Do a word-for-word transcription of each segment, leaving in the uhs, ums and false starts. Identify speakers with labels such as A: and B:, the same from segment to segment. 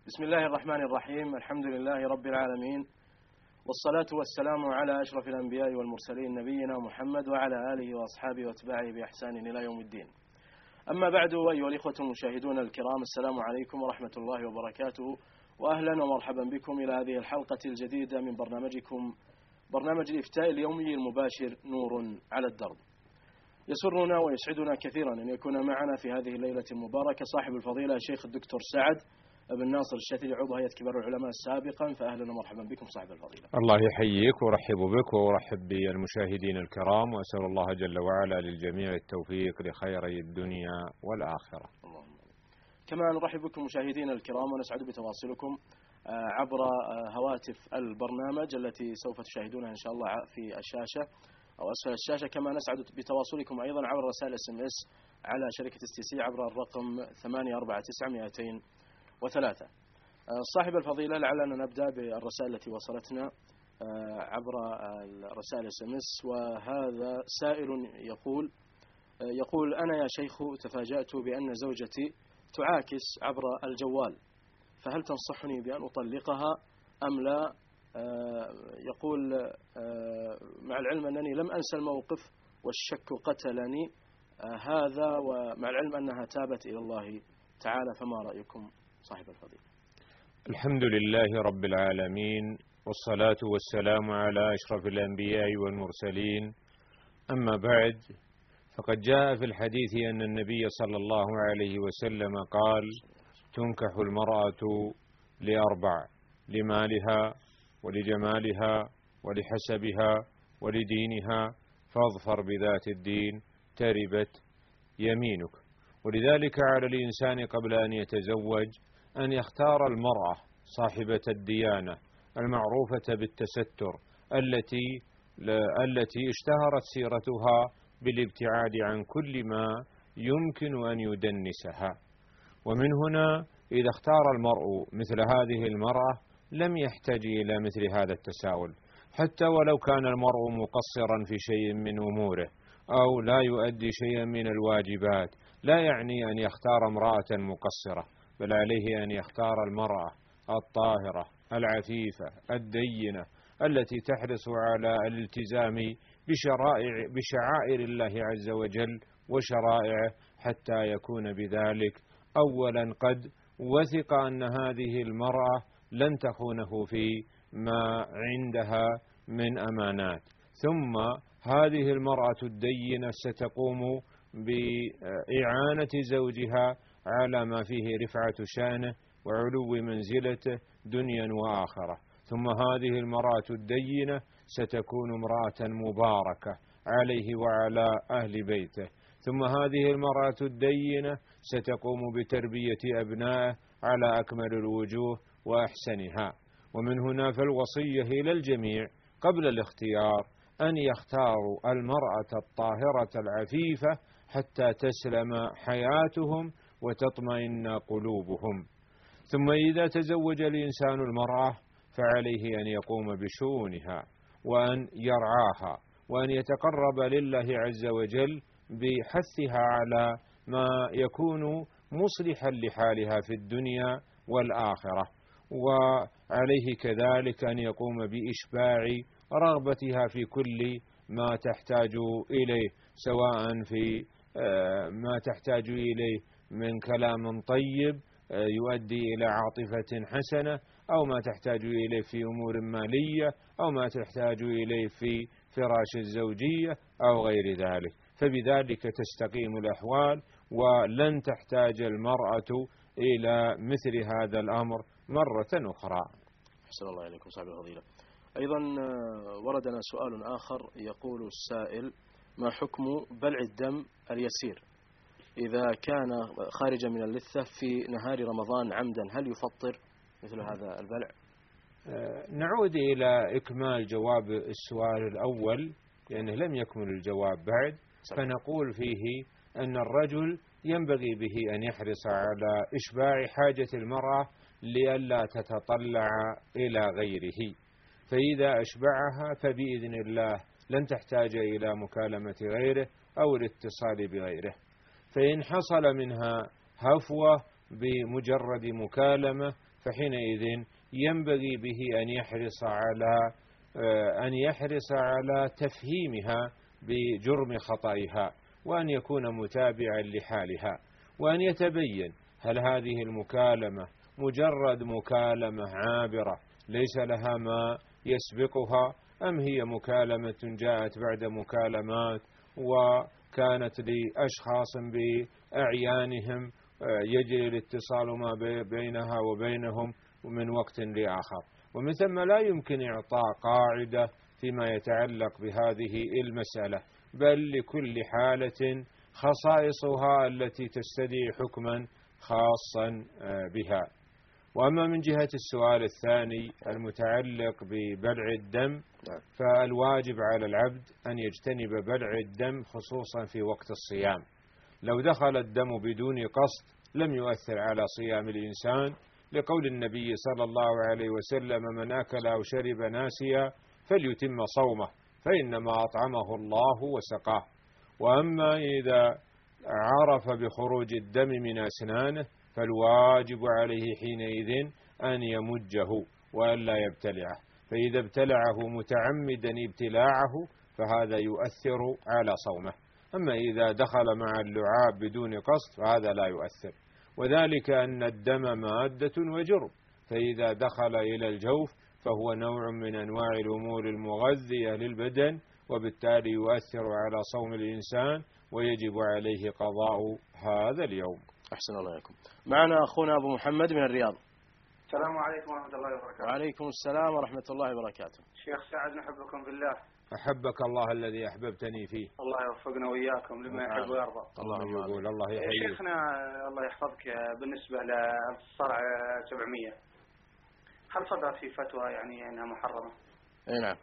A: بسم الله الرحمن الرحيم. الحمد لله رب العالمين، والصلاة والسلام على أشرف الأنبياء والمرسلين نبينا محمد وعلى آله وأصحابه واتباعه بإحسان إلى يوم الدين. أما بعد، أيها الإخوة المشاهدون الكرام، السلام عليكم ورحمة الله وبركاته، وأهلا ومرحبا بكم إلى هذه الحلقة الجديدة من برنامجكم برنامج الإفتاء اليومي المباشر نور على الدرب. يسرنا ويسعدنا كثيرا أن يكون معنا في هذه الليلة المباركة صاحب الفضيلة الشيخ الدكتور سعد بن ناصر الشاذلي، عضو هيئة كبار العلماء سابقا، فأهلا ومرحبا بكم صاحب الفضيلة.
B: الله يحييك ورحب بك ورحب بالمشاهدين الكرام، وأسأل الله جل وعلا للجميع التوفيق لخيري الدنيا والآخرة.
A: اللهم. كما نرحب بكم مشاهدينا الكرام ونسعد بتواصلكم عبر هواتف البرنامج التي سوف تشاهدونها إن شاء الله في الشاشة أو أسفل الشاشة، كما نسعد بتواصلكم أيضا عبر رسائل اس ام اس على شركة اس تي سي عبر الرقم ثمانية أربعة تسعة مئتين وثلاثة. صاحب الفضيلة، لعلنا نبدأ بالرسائل التي وصلتنا عبر رسائل اس ام اس. وهذا سائل يقول يقول أنا يا شيخ تفاجأت بأن زوجتي تعاكس عبر الجوال، فهل تنصحني بأن أطلقها أم لا؟ يقول مع العلم أنني لم أنسى الموقف والشك قتلني، هذا ومع العلم أنها تابت إلى الله تعالى، فما رأيكم صاحب الفضيلة؟
B: الحمد لله رب العالمين، والصلاة والسلام على أشرف الأنبياء والمرسلين، أما بعد، فقد جاء في الحديث أن النبي صلى الله عليه وسلم قال: تنكح المرأة لأربع: لمالها ولجمالها ولحسبها ولدينها، فاظفر بذات الدين تربت يمينك. ولذلك على الإنسان قبل أن يتزوج أن يختار المرأة صاحبة الديانة المعروفة بالتستر، التي التي اشتهرت سيرتها بالابتعاد عن كل ما يمكن أن يدنسها. ومن هنا إذا اختار المرء مثل هذه المرأة لم يحتاج إلى مثل هذا التساؤل، حتى ولو كان المرء مقصرا في شيء من أموره أو لا يؤدي شيئا من الواجبات، لا يعني أن يختار امرأة مقصرة، بل عليه أن يختار المرأة الطاهرة العفيفة الدينة التي تحرص على الالتزام بشرائع بشعائر الله عز وجل وشرائعه، حتى يكون بذلك أولا قد وثق أن هذه المرأة لن تخونه في ما عندها من أمانات، ثم هذه المرأة الدينة ستقوم بإعانة زوجها على ما فيه رفعة شانه وعلو منزلته دنيا وآخرة، ثم هذه المرأة الدينة ستكون امرأة مباركة عليه وعلى أهل بيته، ثم هذه المرأة الدينة ستقوم بتربية أبنائه على أكمل الوجوه وأحسنها. ومن هنا فالوصية إلى الجميع قبل الاختيار أن يختاروا المرأة الطاهرة العفيفة حتى تسلم حياتهم وتطمئن قلوبهم. ثم إذا تزوج الإنسان المرأة فعليه أن يقوم بشؤونها وأن يرعاها وأن يتقرب لله عز وجل بحثها على ما يكون مصلحا لحالها في الدنيا والآخرة، وعليه كذلك أن يقوم بإشباع رغبتها في كل ما تحتاج إليه، سواء في ما تحتاج إليه من كلام طيب يؤدي إلى عاطفة حسنة، أو ما تحتاج إليه في أمور مالية، أو ما تحتاج إليه في فراش الزوجية أو غير ذلك، فبذلك تستقيم الأحوال ولن تحتاج المرأة إلى مثل هذا الأمر مرة أخرى.
A: أحسن الله إليكم صاحب الفضيلة. أيضا وردنا سؤال آخر، يقول السائل: ما حكم بلع الدم اليسير إذا كان خارجا من اللثة في نهار رمضان عمدا، هل يفطر مثل هذا البلع؟
B: نعود إلى إكمال جواب السؤال الأول لأنه لم يكمل الجواب بعد، فنقول فيه أن الرجل ينبغي به أن يحرص على إشباع حاجة المرأة لئلا تتطلع إلى غيره، فإذا أشبعها فبإذن الله لن تحتاج إلى مكالمة غيره أو الاتصال بغيره. فإن حصل منها هفوة بمجرد مكالمة فحينئذ ينبغي به أن يحرص على أن يحرص على تفهيمها بجرم خطئها، وأن يكون متابعا لحالها، وأن يتبين هل هذه المكالمة مجرد مكالمة عابرة ليس لها ما يسبقها، أم هي مكالمة جاءت بعد مكالمات وكانت لأشخاص بأعيانهم يجري الاتصال ما بينها وبينهم من وقت لآخر. ومن ثم لا يمكن إعطاء قاعدة فيما يتعلق بهذه المسألة، بل لكل حالة خصائصها التي تستدعي حكما خاصا بها. وأما من جهة السؤال الثاني المتعلق ببلع الدم، فالواجب على العبد أن يجتنب بلع الدم خصوصا في وقت الصيام. لو دخل الدم بدون قصد لم يؤثر على صيام الإنسان، لقول النبي صلى الله عليه وسلم: من أكل أو شرب ناسيا فليتم صومه فإنما أطعمه الله وسقاه. وأما إذا عرف بخروج الدم من أسنانه فالواجب عليه حينئذ أن يمجه وألا يبتلعه، فإذا ابتلعه متعمدا ابتلاعه فهذا يؤثر على صومه. أما إذا دخل مع اللعاب بدون قصد فهذا لا يؤثر، وذلك أن الدم مادة وجرم، فإذا دخل إلى الجوف فهو نوع من أنواع الأمور المغذية للبدن، وبالتالي يؤثر على صوم الإنسان ويجب عليه قضاء هذا اليوم.
A: أحسن الله إليكم. معنا أخونا أبو محمد من الرياض.
C: السلام عليكم ورحمة الله وبركاته.
A: وعليكم السلام ورحمة الله وبركاته.
C: شيخ سعد، نحبكم بالله.
B: أحبك الله الذي أحببتني فيه.
C: الله يوفقنا وإياكم لما يحب ويرضى.
B: الله يقول الله يحييك.
C: شيخنا الله يحفظك، بالنسبة للصرع سبعمية، هل صدرت في فتوى يعني أنها محرمة؟
A: أي نعم.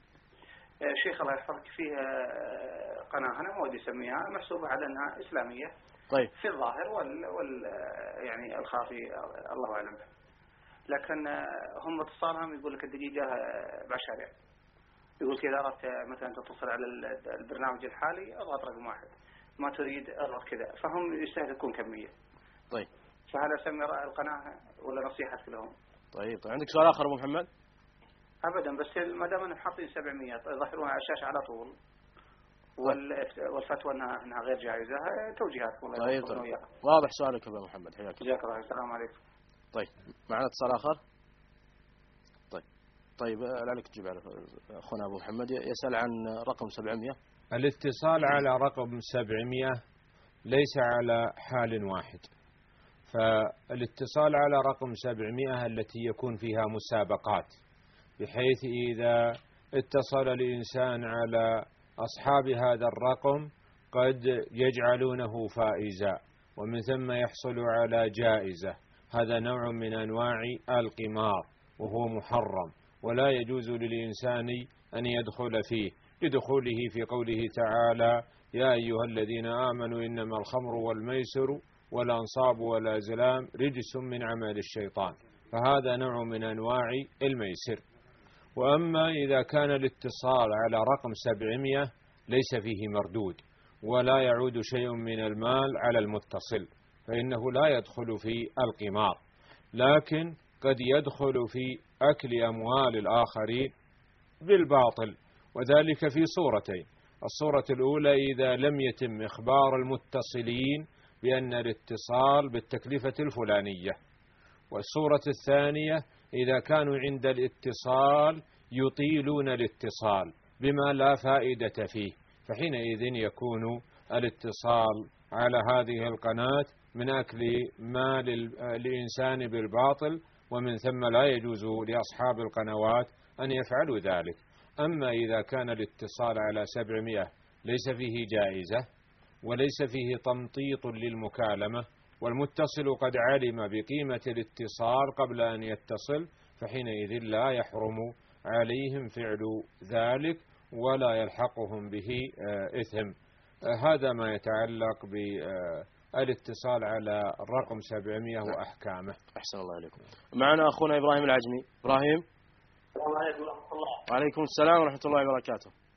C: شيخ الله يحفظك، فيها قناة أنا ما ودي أسميها، محسوبة على أنها إسلامية.
A: طيب.
C: في الظاهر وال, وال يعني الخافي الله أعلم، لكن هم اتصالهم يقول لك الدقيقة بعشرة، يقول كذا أردت مثلا تتصل على البرنامج الحالي اضغط رقم واحد، ما تريد اضغط كذا، فهم يستهلكون كمية.
A: طيب.
C: فهل أسمي القناة ولا نصيحتك لهم؟
A: طيب. طيب عندك سؤال آخر أبو محمد؟
C: أبدا، بس ما دام أنهم حاطين سبعمية يظهرونها على الشاشة على طول، والفتوى أنها أنها غير جائزة، توجيهات.
A: طيب. طيب. واضح سؤالك أبو محمد، حياك
C: الله. جزاك الله. السلام عليكم.
A: طيب معنا اتصال آخر. طيب. طيب لعلك تجيب على أخونا أبو محمد، يسأل عن رقم سبعمية.
B: الاتصال على رقم سبعمية ليس على حال واحد، فالاتصال على رقم سبعمية التي يكون فيها مسابقات، بحيث إذا اتصل الإنسان على أصحاب هذا الرقم قد يجعلونه فائزا ومن ثم يحصل على جائزة. هذا نوع من أنواع القمار وهو محرم، ولا يجوز للإنسان أن يدخل فيه، لدخوله في قوله تعالى: يا أيها الذين آمنوا إنما الخمر والميسر والأنصاب والأزلام رجس من عمل الشيطان، فهذا نوع من أنواع الميسر. وأما إذا كان الاتصال على رقم سبعمية ليس فيه مردود ولا يعود شيء من المال على المتصل، فإنه لا يدخل في القمار، لكن قد يدخل في أكل أموال الآخرين بالباطل، وذلك في صورتين: الصورة الأولى إذا لم يتم إخبار المتصلين بأن الاتصال بالتكلفة الفلانية، والصورة الثانية إذا كانوا عند الاتصال يطيلون الاتصال بما لا فائدة فيه، فحينئذ يكون الاتصال على هذه القناة من أكل مال الإنسان بالباطل، ومن ثم لا يجوز لأصحاب القنوات أن يفعلوا ذلك. أما إذا كان الاتصال على سبعمائة ليس فيه جائزة وليس فيه تمطيط للمكالمة، والمتصل قد علم بقيمة الاتصال قبل أن يتصل، فحينئذ لا يحرم عليهم فعل ذلك ولا يلحقهم به إثم. هذا ما يتعلق بالاتصال على الرقم سبعمائة وأحكامه.
A: أحسن الله إليكم. معنا أخونا إبراهيم العجمي. إبراهيم.
D: السلام عليكم ورحمة الله.
A: وعليكم السلام ورحمة الله وبركاته.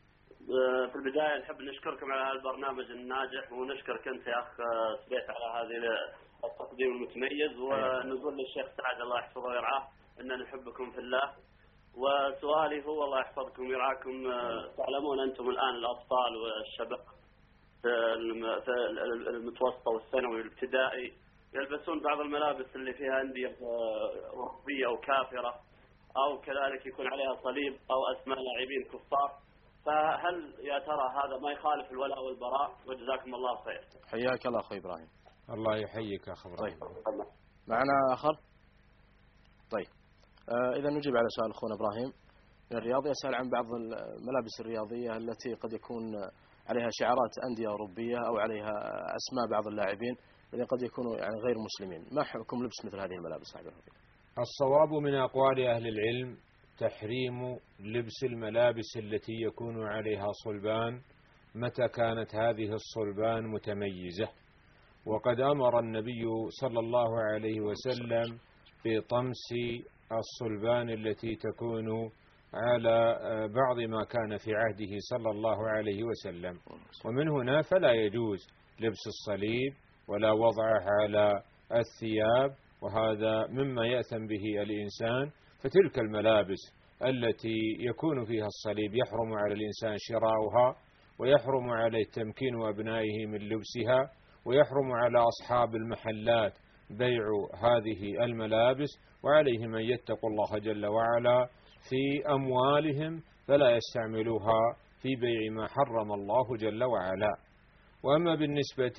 D: في البداية نحب نشكركم على البرنامج الناجح، ونشكرك أنت يا أخ سبيت على هذه التقديم المتميز، ونقول للشيخ سعد الله يحفظه ويرعاه أننا نحبكم في الله. وسؤالي هو الله يحفظكم ويرعاكم، تعلمون أنتم الآن الأطفال والشباب في المتوسط والثانوي والابتدائي يلبسون بعض الملابس اللي فيها أندية أوروبية أو كافرة، أو كذلك يكون عليها صليب أو أسماء لاعبين كفار، فهل يا ترى هذا ما يخالف الولاء والبراء؟ وجزاكم الله خير.
A: حياك الله أخوي إبراهيم.
B: الله يحييك أخ إبراهيم.
A: طيب معنا آخر. طيب آه إذا نجيب على سؤال أخونا إبراهيم من الرياض، يسأل عن بعض الملابس الرياضية التي قد يكون عليها شعارات أندية أوروبية أو عليها أسماء بعض اللاعبين الذين قد يكونوا يعني غير مسلمين، ما حكم لبس مثل هذه الملابس صاحب الفضيلة؟
B: الصواب من أقوال أهل العلم تحريم لبس الملابس التي يكون عليها صلبان متى كانت هذه الصلبان متميزة، وقد أمر النبي صلى الله عليه وسلم بطمس الصلبان التي تكون على بعض ما كان في عهده صلى الله عليه وسلم. ومن هنا فلا يجوز لبس الصليب ولا وضعه على الثياب، وهذا مما يأثم به الإنسان. فتلك الملابس التي يكون فيها الصليب يحرم على الإنسان شراؤها، ويحرم عليه تمكين أبنائه من لبسها، ويحرم على أصحاب المحلات بيع هذه الملابس، وعليهم أن يتقوا الله جل وعلا في أموالهم فلا يستعملوها في بيع ما حرم الله جل وعلا. وأما بالنسبة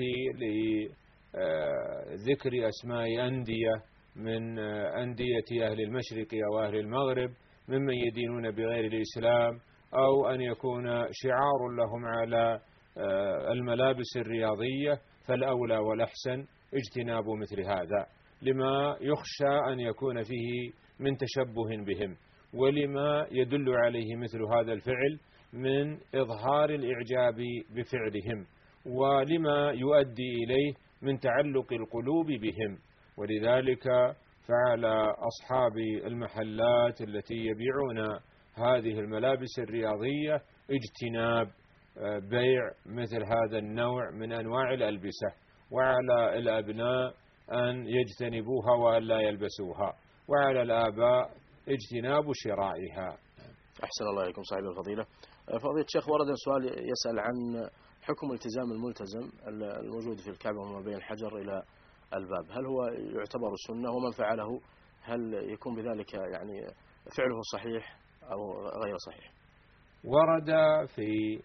B: لذكر أسماء أندية من أندية أهل المشرق أو أهل المغرب ممن يدينون بغير الإسلام، أو أن يكون شعار لهم على الملابس الرياضية، فالأولى والأحسن اجتناب مثل هذا، لما يخشى أن يكون فيه من تشبه بهم، ولما يدل عليه مثل هذا الفعل من إظهار الإعجاب بفعلهم، ولما يؤدي إليه من تعلق القلوب بهم. ولذلك فعلى أصحاب المحلات التي يبيعون هذه الملابس الرياضية اجتناب بيع مثل هذا النوع من أنواع الألبسة، وعلى الأبناء أن يجتنبوها وأن لا يلبسوها، وعلى الآباء اجتناب شرائها.
A: أحسن الله إليكم صاحب الفضيلة. فضيلة الشيخ، ورد سؤال يسأل عن حكم التزام الملتزم الموجود في الكعبة وما بين الحجر إلى الباب، هل هو يعتبر سنة؟ ومن فعله هل يكون بذلك يعني فعله صحيح أو غير صحيح؟
B: ورد في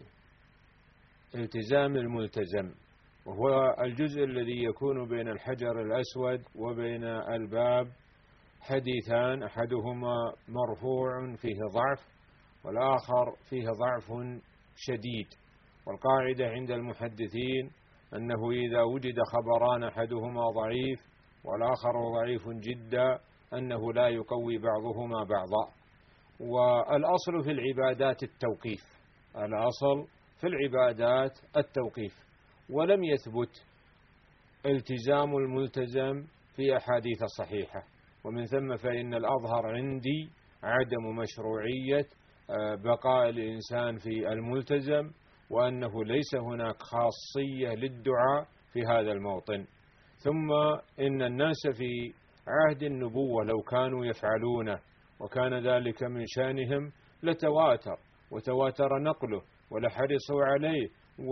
B: التزام الملتزم، وهو الجزء الذي يكون بين الحجر الأسود وبين الباب، حديثان، أحدهما مرفوع فيه ضعف، والآخر فيه ضعف شديد. والقاعدة عند المحدثين أنه إذا وجد خبران أحدهما ضعيف والآخر ضعيف جدا أنه لا يقوي بعضهما بعضا. والأصل في العبادات التوقيف، الأصل في العبادات التوقيف، ولم يثبت التزام الملتزم في أحاديث صحيحة، ومن ثم فإن الأظهر عندي عدم مشروعية بقاء الإنسان في الملتزم، وأنه ليس هناك خاصية للدعاء في هذا الموطن. ثم إن الناس في عهد النبوة لو كانوا يفعلونه وكان ذلك من شأنهم لتواتر وتواتر نقله ولحرصوا عليه،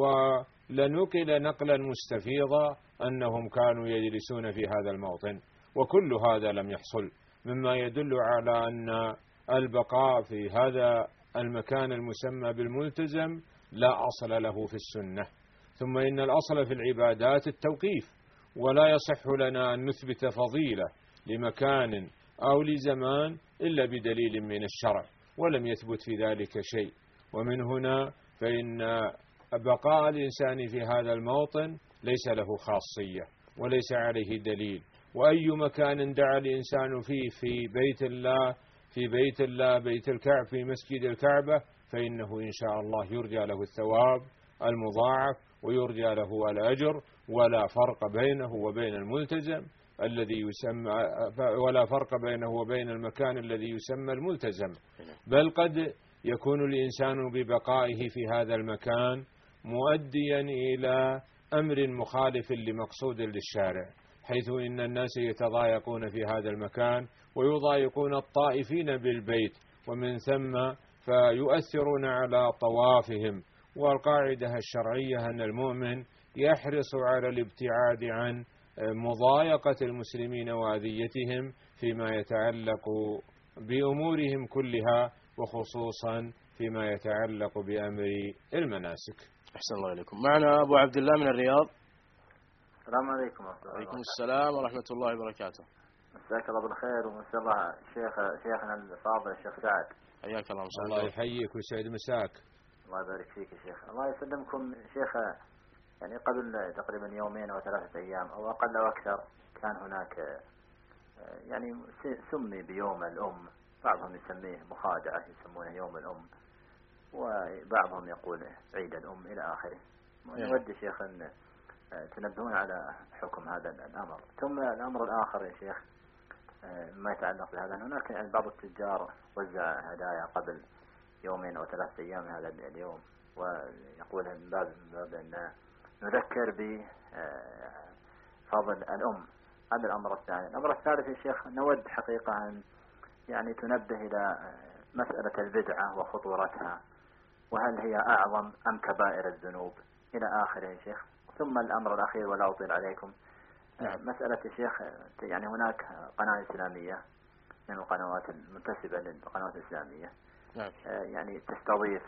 B: ولنقل نقلا مستفيضا أنهم كانوا يجلسون في هذا الموطن، وكل هذا لم يحصل، مما يدل على أن البقاء في هذا المكان المسمى بالملتزم لا أصل له في السنة. ثم إن الأصل في العبادات التوقيف، ولا يصح لنا أن نثبت فضيلة لمكان أو لزمان إلا بدليل من الشرع، ولم يثبت في ذلك شيء. ومن هنا فإن بقاء الإنسان في هذا الموطن ليس له خاصية وليس عليه دليل، وأي مكان دعا الإنسان فيه في بيت الله في بيت الله بيت الكعبة في مسجد الكعبة فإنه إن شاء الله يرجى له الثواب المضاعف ويرجى له الأجر، ولا فرق بينه وبين الملتزم الذي يسمى ولا فرق بينه وبين المكان الذي يسمى الملتزم، بل قد يكون الإنسان ببقائه في هذا المكان مؤديا إلى أمر مخالف لمقصود للشارع، حيث إن الناس يتضايقون في هذا المكان ويضايقون الطائفين بالبيت، ومن ثم فيؤثرون على طوافهم. والقاعدة الشرعية أن المؤمن يحرص على الابتعاد عن مضايقة المسلمين وأذيتهم فيما يتعلق بأمورهم كلها، وخصوصا فيما يتعلق بأمر المناسك.
A: أحسن الله إليكم. معنا أبو عبد الله من الرياض.
E: السلام عليكم.
A: وعليكم السلام ورحمة الله وبركاته.
E: مساك الله بالخير ومسا الله شيخ شيخنا الفاضل الشيخ سعد.
A: حياك الله.
B: الله يحييك ويسعد مساك.
E: الله يبارك فيك يا شيخ. الله يسلمكم شيخ. يعني قبل تقريبا يومين أو ثلاثة أيام أو أقل أو أكثر كان هناك يعني سمي بيوم الأم، بعضهم يسميه مخادعة يسمونه يوم الأم، وبعضهم يقول عيد الأم إلى آخره. نود شيخ أن تنبهون على حكم هذا الأمر. ثم الأمر الآخر يا شيخ ما يتعلق بهذا، هناك يعني بعض التجار وزع هدايا قبل يومين أو ثلاثة أيام هذا اليوم، ويقول من باب من باب أن نذكر بفضل الأم. هذا الأمر الثاني. الأمر الثالث يا شيخ نود حقيقة أن يعني تنبه إلى مسألة البدعة وخطورتها، وهل هي أعظم أم كبائر الذنوب إلى آخره يا شيخ. ثم الأمر الأخير ولا أطيل عليكم، مسألة يا شيخ يعني هناك قناة إسلامية من القنوات المنتسبة للقنوات الإسلامية يعني تستضيف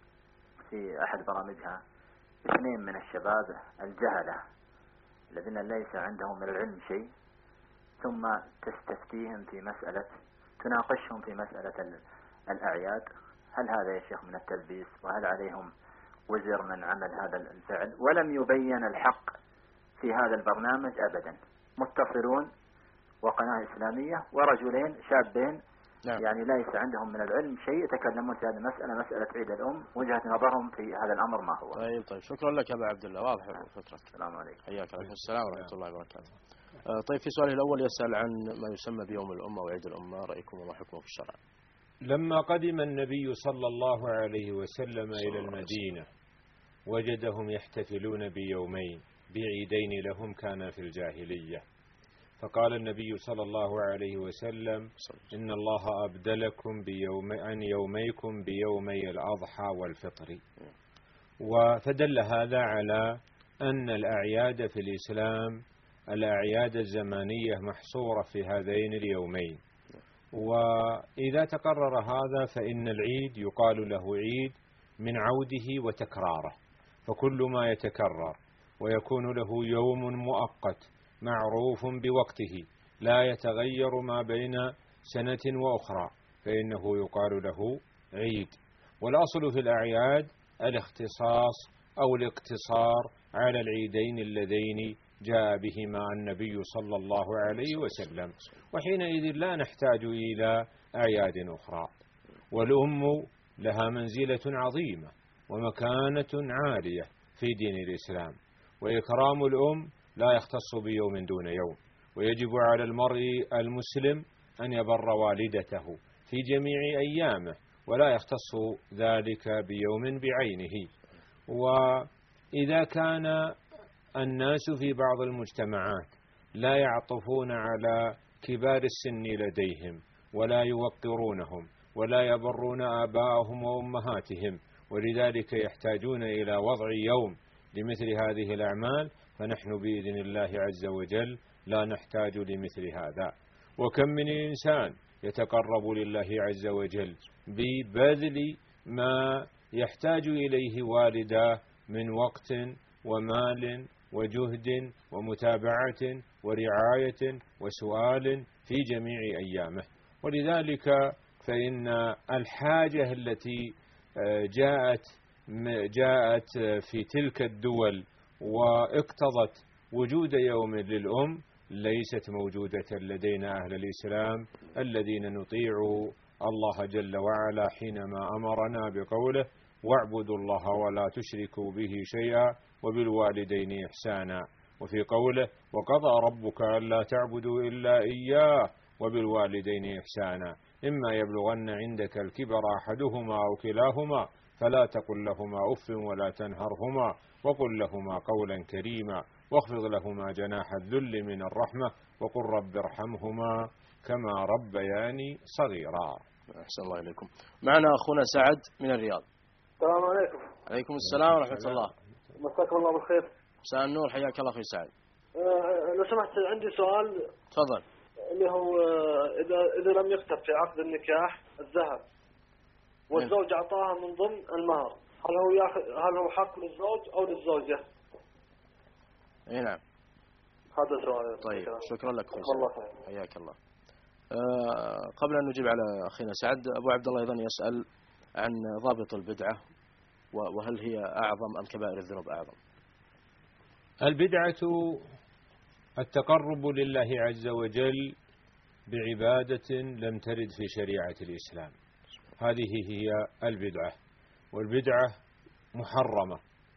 E: في أحد برامجها اثنين من الشباب الجهلة الذين ليس عندهم من العلم شيء، ثم تستفتيهم في مسألة تناقشهم في مسألة الأعياد. هل هذا يا شيخ من التلبيس؟ وهل عليهم وزر من عمل هذا الفعل؟ ولم يبين الحق في هذا البرنامج أبدا. متصلون وقناة إسلامية ورجلين شابين نعم. يعني ليس عندهم من العلم شيء يتكلمون في هذه المسألة، مسألة عيد الأم، وجهة نظرهم في هذا الأمر ما هو.
A: طيب طيب شكرا لك يا أبا عبد الله، واضح فكرة.
E: السلام عليكم.
A: حياك. عليكم السلام ورحمة الله وبركاته. طيب في سؤاله الأول يسأل عن ما يسمى بيوم الأمة وعيد الأمة، رأيكم وما حكمه في الشرع؟
B: لما قدم النبي صلى الله عليه وسلم إلى المدينة وجدهم يحتفلون بيومين بعيدين لهم كان في الجاهلية، فقال النبي صلى الله عليه وسلم إن الله أبدلكم بيوم عن يوميكم بيومي الأضحى والفطر. وفدل هذا على أن الأعياد في الإسلام الأعياد الزمانية محصورة في هذين اليومين، وإذا تقرر هذا فإن العيد يقال له عيد من عوده وتكراره، فكل ما يتكرر ويكون له يوم مؤقت معروف بوقته لا يتغير ما بين سنة وأخرى فإنه يقال له عيد. والأصل في الأعياد الاختصاص أو الاقتصار على العيدين اللذين جاء بهما النبي صلى الله عليه وسلم، وحينئذ لا نحتاج إلى أعياد أخرى. والأم لها منزلة عظيمة ومكانة عالية في دين الإسلام، وإكرام الأم لا يختص بيوم دون يوم، ويجب على المرء المسلم أن يبر والدته في جميع أيامه ولا يختص ذلك بيوم بعينه. وإذا كان الناس في بعض المجتمعات لا يعطفون على كبار السن لديهم ولا يوقرونهم ولا يبرون آباءهم وأمهاتهم، ولذلك يحتاجون إلى وضع يوم لمثل هذه الأعمال، فنحن بإذن الله عز وجل لا نحتاج لمثل هذا. وكم من إنسان يتقرب لله عز وجل ببذل ما يحتاج إليه والداه من وقت ومال وجهد ومتابعة ورعاية وسؤال في جميع أيامه. ولذلك فإن الحاجة التي جاءت جاءت في تلك الدول واقتضت وجود يوم للأم ليست موجودة لدينا أهل الإسلام الذين نطيع الله جل وعلا حينما أمرنا بقوله واعبدوا الله ولا تشركوا به شيئا وبالوالدين إحسانا، وفي قوله وقضى ربك ألا تعبدوا إلا إياه وبالوالدين إحسانا. إما يبلغن عندك الكبر أحدهما أو كلاهما فلا تقل لهما أف ولا تنهرهما وقل لهما قولا كريما واخفض لهما جناح الذل من الرحمة وقل رب ارحمهما كما ربياني صغيرا.
A: أحسن الله إليكم. معنا أخونا سعد من الرياض.
F: السلام عليكم.
A: عليكم السلام ورحمة الله.
F: مساكم الله بالخير.
A: مساء النور، حياك الله أخوي سعد.
F: أه لو سمحت عندي سؤال.
A: تفضل.
F: اللي هو إذا إذا لم يكتب في عقد النكاح الذهب والزوج أعطاها من ضمن المهر، هل هو ياخذ هل هو حق للزوج أو للزوجة؟
A: إيه نعم.
F: هذا سؤال.
A: طيب شكرا لك أخوي
F: سعد.
A: حياك الله. أه قبل أن نجيب على أخينا سعد، أبو عبد الله أيضا يسأل عن ضابط البدعة وهل هي أعظم أم كبائر الذنوب أعظم؟
B: البدعة التقرب لله عز وجل بعبادة لم ترد في شريعة الإسلام، هذه هي البدعة. والبدعة محرمة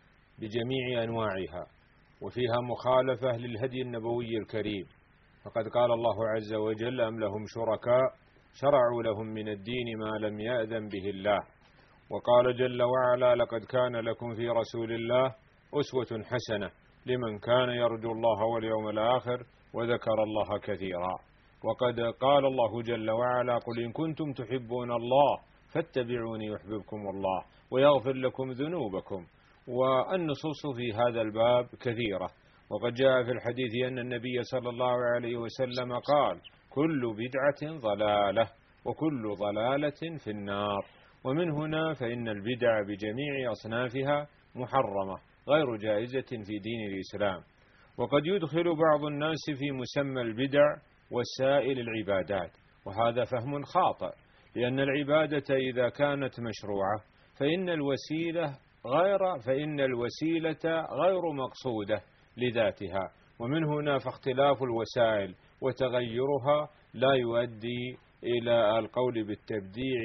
B: بجميع أنواعها وفيها مخالفة للهدي النبوي الكريم، فقد قال الله عز وجل أم لهم شركاء شرعوا لهم من الدين ما لم يأذن به الله. وقال جل وعلا لقد كان لكم في رسول الله أسوة حسنة لمن كان يرجو الله واليوم الآخر وذكر الله كثيرا. وقد قال الله جل وعلا قل إن كنتم تحبون الله فاتبعوني يحببكم الله ويغفر لكم ذنوبكم. والنصوص في هذا الباب كثيرة، وقد جاء في الحديث أن النبي صلى الله عليه وسلم قال كل بدعة ضلالة وكل ضلالة في النار. ومن هنا فإن البدع بجميع أصنافها محرمة غير جائزة في دين الإسلام. وقد يدخل بعض الناس في مسمى البدع وسائل العبادات، وهذا فهم خاطئ، لأن العبادة إذا كانت مشروعة فإن الوسيلة غير فإن الوسيلة غير مقصودة لذاتها، ومن هنا فاختلاف الوسائل وتغيرها لا يؤدي إلى القول بالتبديع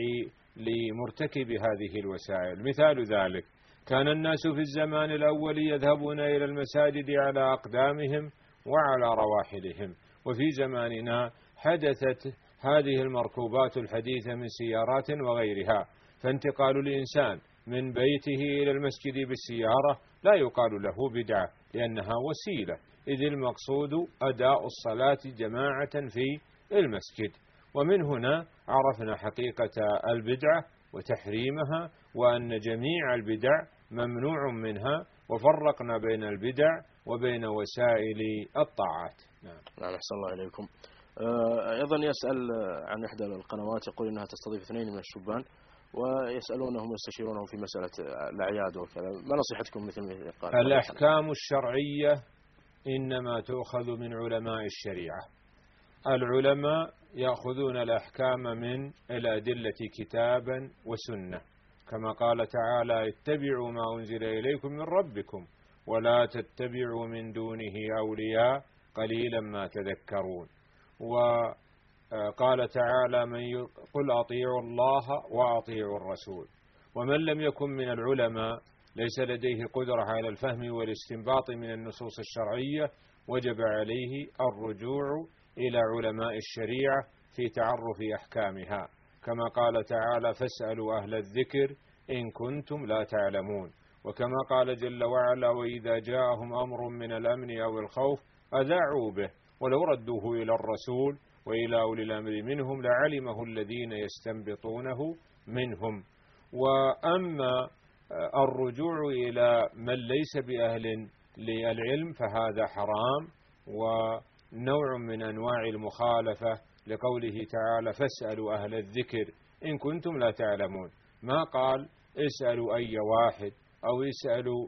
B: لمرتكب هذه الوسائل. مثال ذلك كان الناس في الزمان الأول يذهبون إلى المساجد على أقدامهم وعلى رواحلهم، وفي زماننا حدثت هذه المركوبات الحديثة من سيارات وغيرها، فانتقال الإنسان من بيته إلى المسجد بالسيارة لا يقال له بدعة لأنها وسيلة، إذ المقصود أداء الصلاة جماعة في المسجد. ومن هنا عرفنا حقيقة البدعة وتحريمها، وأن جميع البدع ممنوع منها، وفرقنا بين البدع وبين وسائل الطاعات.
A: نعم نعم أحسن الله إليكم. أيضا يسأل عن إحدى القنوات يقول إنها تستضيف اثنين من الشبان ويسألونهم ويستشيرونهم في مسألة الأعياد وكذا، ما نصيحتكم مثل ما قال؟
B: الأحكام الشرعية إنما تؤخذ من علماء الشريعة. العلماء يأخذون الأحكام من الأدلة كتابا وسنة، كما قال تعالى اتبعوا ما أنزل إليكم من ربكم ولا تتبعوا من دونه أولياء قليلا ما تذكرون. وقال تعالى من قل أطيعوا الله وأطيعوا الرسول. ومن لم يكن من العلماء ليس لديه قدرة على الفهم والاستنباط من النصوص الشرعية وجب عليه الرجوع إلى علماء الشريعة في تعرف أحكامها، كما قال تعالى فاسألوا أهل الذكر إن كنتم لا تعلمون. وكما قال جل وعلا وإذا جاءهم أمر من الأمن أو الخوف أذاعوا به ولو ردوه إلى الرسول وإلى أولي الأمر منهم لعلمه الذين يستنبطونه منهم. وأما الرجوع إلى من ليس بأهل للعلم فهذا حرام ونوع من أنواع المخالفة لقوله تعالى فاسألوا أهل الذكر إن كنتم لا تعلمون. ما قال اسألوا أي واحد أو اسألوا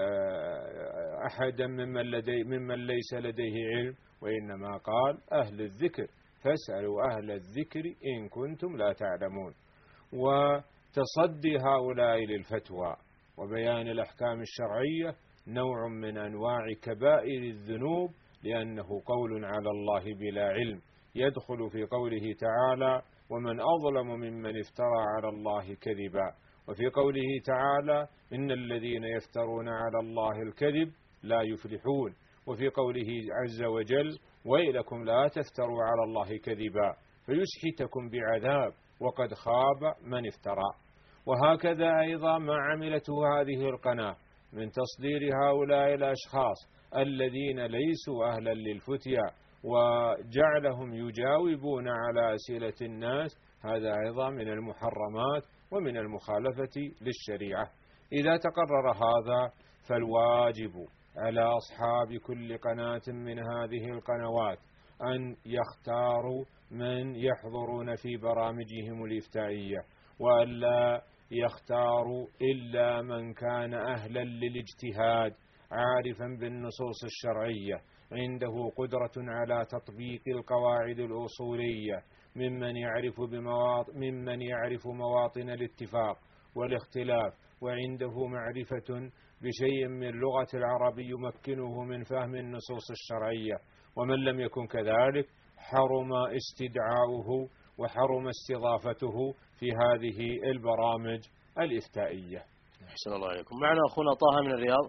B: أحدا ممن, لدي ممن ليس لديه علم، وإنما قال أهل الذكر فاسألوا أهل الذكر إن كنتم لا تعلمون. وتصدي هؤلاء للفتوى وبيان الأحكام الشرعية نوع من أنواع كبائر الذنوب، لأنه قول على الله بلا علم، يدخل في قوله تعالى ومن أظلم ممن افترى على الله كذبا، وفي قوله تعالى إن الذين يفترون على الله الكذب لا يفلحون، وفي قوله عز وجل ويلكم لا تفتروا على الله كذبا، فيسحتكم بعذاب وقد خاب من افترى. وهكذا أيضا ما عملته هذه القناة من تصدير هؤلاء الأشخاص الذين ليسوا أهلا للفتيا وجعلهم يجاوبون على أسئلة الناس، هذا أيضا من المحرمات ومن المخالفة للشريعة. إذا تقرر هذا فالواجب على أصحاب كل قناة من هذه القنوات أن يختاروا من يحضرون في برامجهم الإفتائية، وألا يختاروا إلا من كان أهلا للاجتهاد عارفا بالنصوص الشرعية عنده قدرة على تطبيق القواعد الأصولية، ممن يعرف بمواطن ممن يعرف مواطن الاتفاق والاختلاف، وعنده معرفة بشيء من اللغة العربية يمكنه من فهم النصوص الشرعية. ومن لم يكن كذلك حرم استدعاؤه وحرم استضافته في هذه البرامج الإفتائية.
A: أحسن الله عليكم. معنا أخونا طه من الرياض.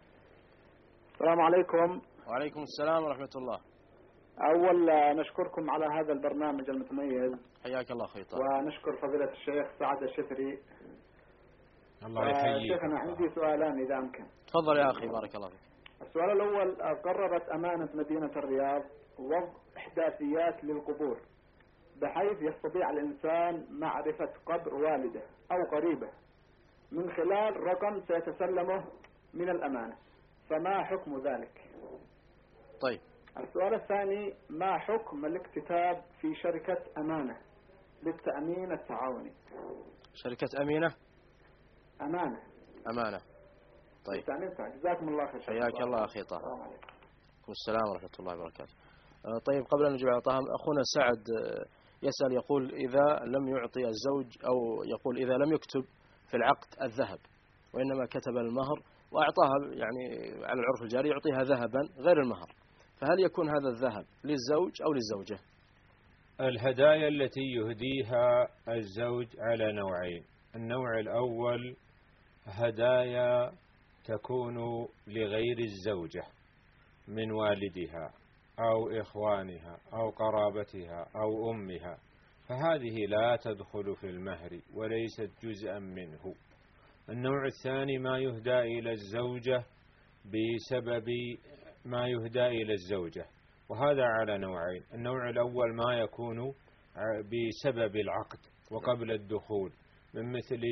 G: السلام عليكم.
A: وعليكم السلام ورحمة الله.
G: أول نشكركم على هذا البرنامج المتميز.
A: حياك الله أخي طه.
G: ونشكر فضيلة الشيخ سعد الشثري.
B: الله يحييك.
G: شيخ أنا عندي سؤالان إذا أمكن.
A: تفضل يا أخي بارك الله فيك.
G: السؤال الأول، قررت أمانة مدينة الرياض وضع إحداثيات للقبور بحيث يستطيع الإنسان معرفة قبر والده أو قريبه من خلال رقم سيتسلمه من الأمانة، فما حكم ذلك؟
A: طيب.
G: السؤال الثاني، ما حكم الاكتتاب في شركة أمانة للتأمين التعاوني؟
A: شركة أمينة
G: أمانة
A: أمانة طيب.
G: جزاكم الله خير.
A: حياك الله أخي طه. السلام ورحمة الله وبركاته. طيب قبل أن نجيب على طه، أخونا سعد يسأل يقول إذا لم يعطي الزوج أو يقول إذا لم يكتب في العقد الذهب وإنما كتب المهر وأعطاها يعني على العرف الجاري يعطيها ذهبا غير المهر، فهل يكون هذا الذهب للزوج أو للزوجة؟
B: الهدايا التي يهديها الزوج على نوعين. النوع الأول هدايا تكون لغير الزوجة من والدها أو إخوانها أو قرابتها أو أمها، فهذه لا تدخل في المهر وليست جزءا منه. النوع الثاني ما يهدى إلى الزوجة بسبب ما يهدى إلى الزوجة، وهذا على نوعين. النوع الأول ما يكون بسبب العقد وقبل الدخول، من مثل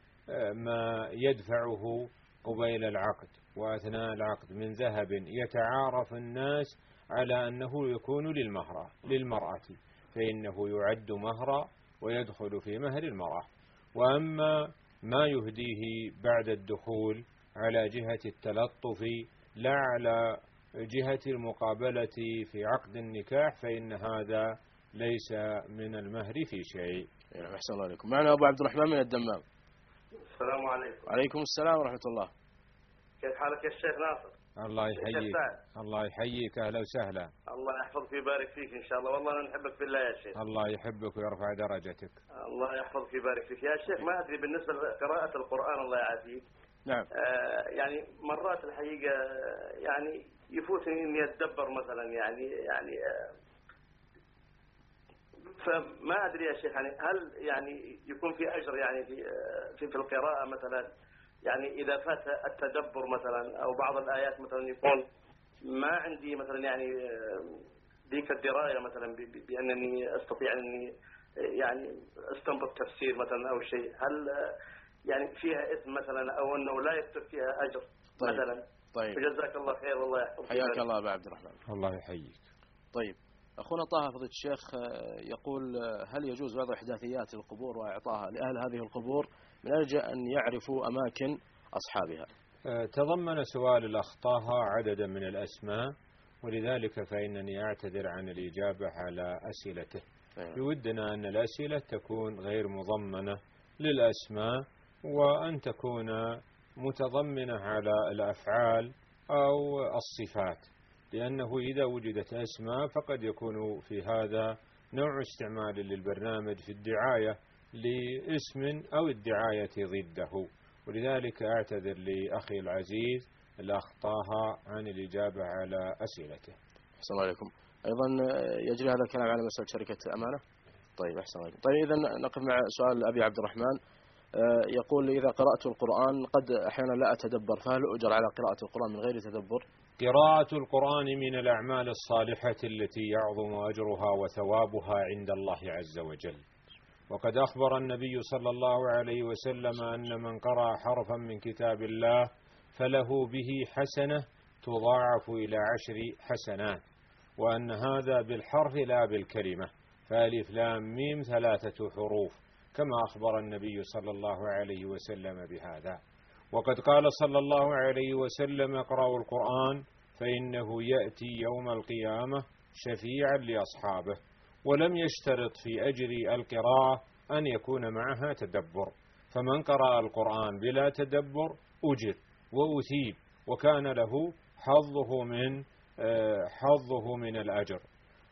B: ما يدفعه قبيل العقد وأثناء العقد من ذهب يتعارف الناس على أنه يكون للمهرة للمرأة، فإنه يعد مهرا ويدخل في مهر المرأة. وأما ما يهديه بعد الدخول على جهة التلطف لا على جهة المقابلة في عقد النكاح، فإن هذا ليس من المهر في شيء.
A: أحسن الله عليكم. معنا أبو عبد الرحمن من الدمام.
H: السلام عليكم.
A: وعليكم السلام ورحمة الله.
H: كيف حالك يا الشيخ ناصر؟
B: الله يحييك. الله يحييك، أهلا وسهلا.
H: الله يحفظك ويبارك فيك إن شاء الله، والله أنا نحبك بالله يا شيخ.
B: الله يحبك ويرفع درجتك.
H: الله يحفظك ويبارك فيك يا شيخ. ما أدري بالنسبة لقراءة القرآن الله يعافيك.
A: نعم.
H: آه يعني مرات الحقيقة يعني يفوتني إني أتدبر مثلا يعني يعني آه فما أدري يا شيخ يعني هل يعني يكون في أجر يعني في في, في القراءة مثلا، يعني إذا فات التدبر مثلا أو بعض الآيات مثلا يكون ما عندي مثلا يعني ذيك الدراية مثلا بأنني أستطيع أني يعني استنبط تفسير مثلا أو شيء، هل يعني فيها إثم مثلا أو أنه لا يكتب فيها أجر؟
A: طيب.
H: مثلا.
A: طيب.
H: فجزاك الله خير والله يحفظك.
A: حياك الله أبو عبد الرحمن.
B: الله يحييك.
A: طيب أخونا طه فضيلة الشيخ يقول هل يجوز وضع إحداثيات القبور وإعطائها لأهل هذه القبور من أجل أن يعرفوا أماكن أصحابها؟
B: تضمن سؤال الأخ طه عددا من الأسماء، ولذلك فإنني أعتذر عن الإجابة على أسئلته. يودنا أن الأسئلة تكون غير مضمنة للأسماء، وأن تكون متضمنة على الأفعال أو الصفات، لأنه إذا وجدت أسماء فقد يكون في هذا نوع استعمال للبرنامج في الدعاية لاسم أو الدعاية ضده، ولذلك أعتذر لأخي العزيز الأخ طه عن الإجابة على أسئلته.
A: أحسن الله عليكم. أيضا يجري هذا الكلام على مسألة شركة أمانة؟ طيب أحسن عليكم. طيب إذا نقف مع سؤال أبي عبد الرحمن، يقول إذا قرأت القرآن قد أحيانا لا أتدبر، فهل أجر على قراءة القرآن من غير تدبر؟
B: قراءة القرآن من الأعمال الصالحة التي يعظم أجرها وثوابها عند الله عز وجل، وقد أخبر النبي صلى الله عليه وسلم أن من قرأ حرفا من كتاب الله فله به حسنة تضاعف إلى عشر حسنات، وأن هذا بالحرف لا بالكلمة، فألف لام ميم ثلاثة حروف، كما أخبر النبي صلى الله عليه وسلم بهذا. وقد قال صلى الله عليه وسلم اقرأوا القرآن فإنه يأتي يوم القيامة شفيعا لأصحابه، ولم يشترط في أجر القراءة أن يكون معها تدبر، فمن قرأ القرآن بلا تدبر أجر وأثيب وكان له حظه من حظه من الأجر.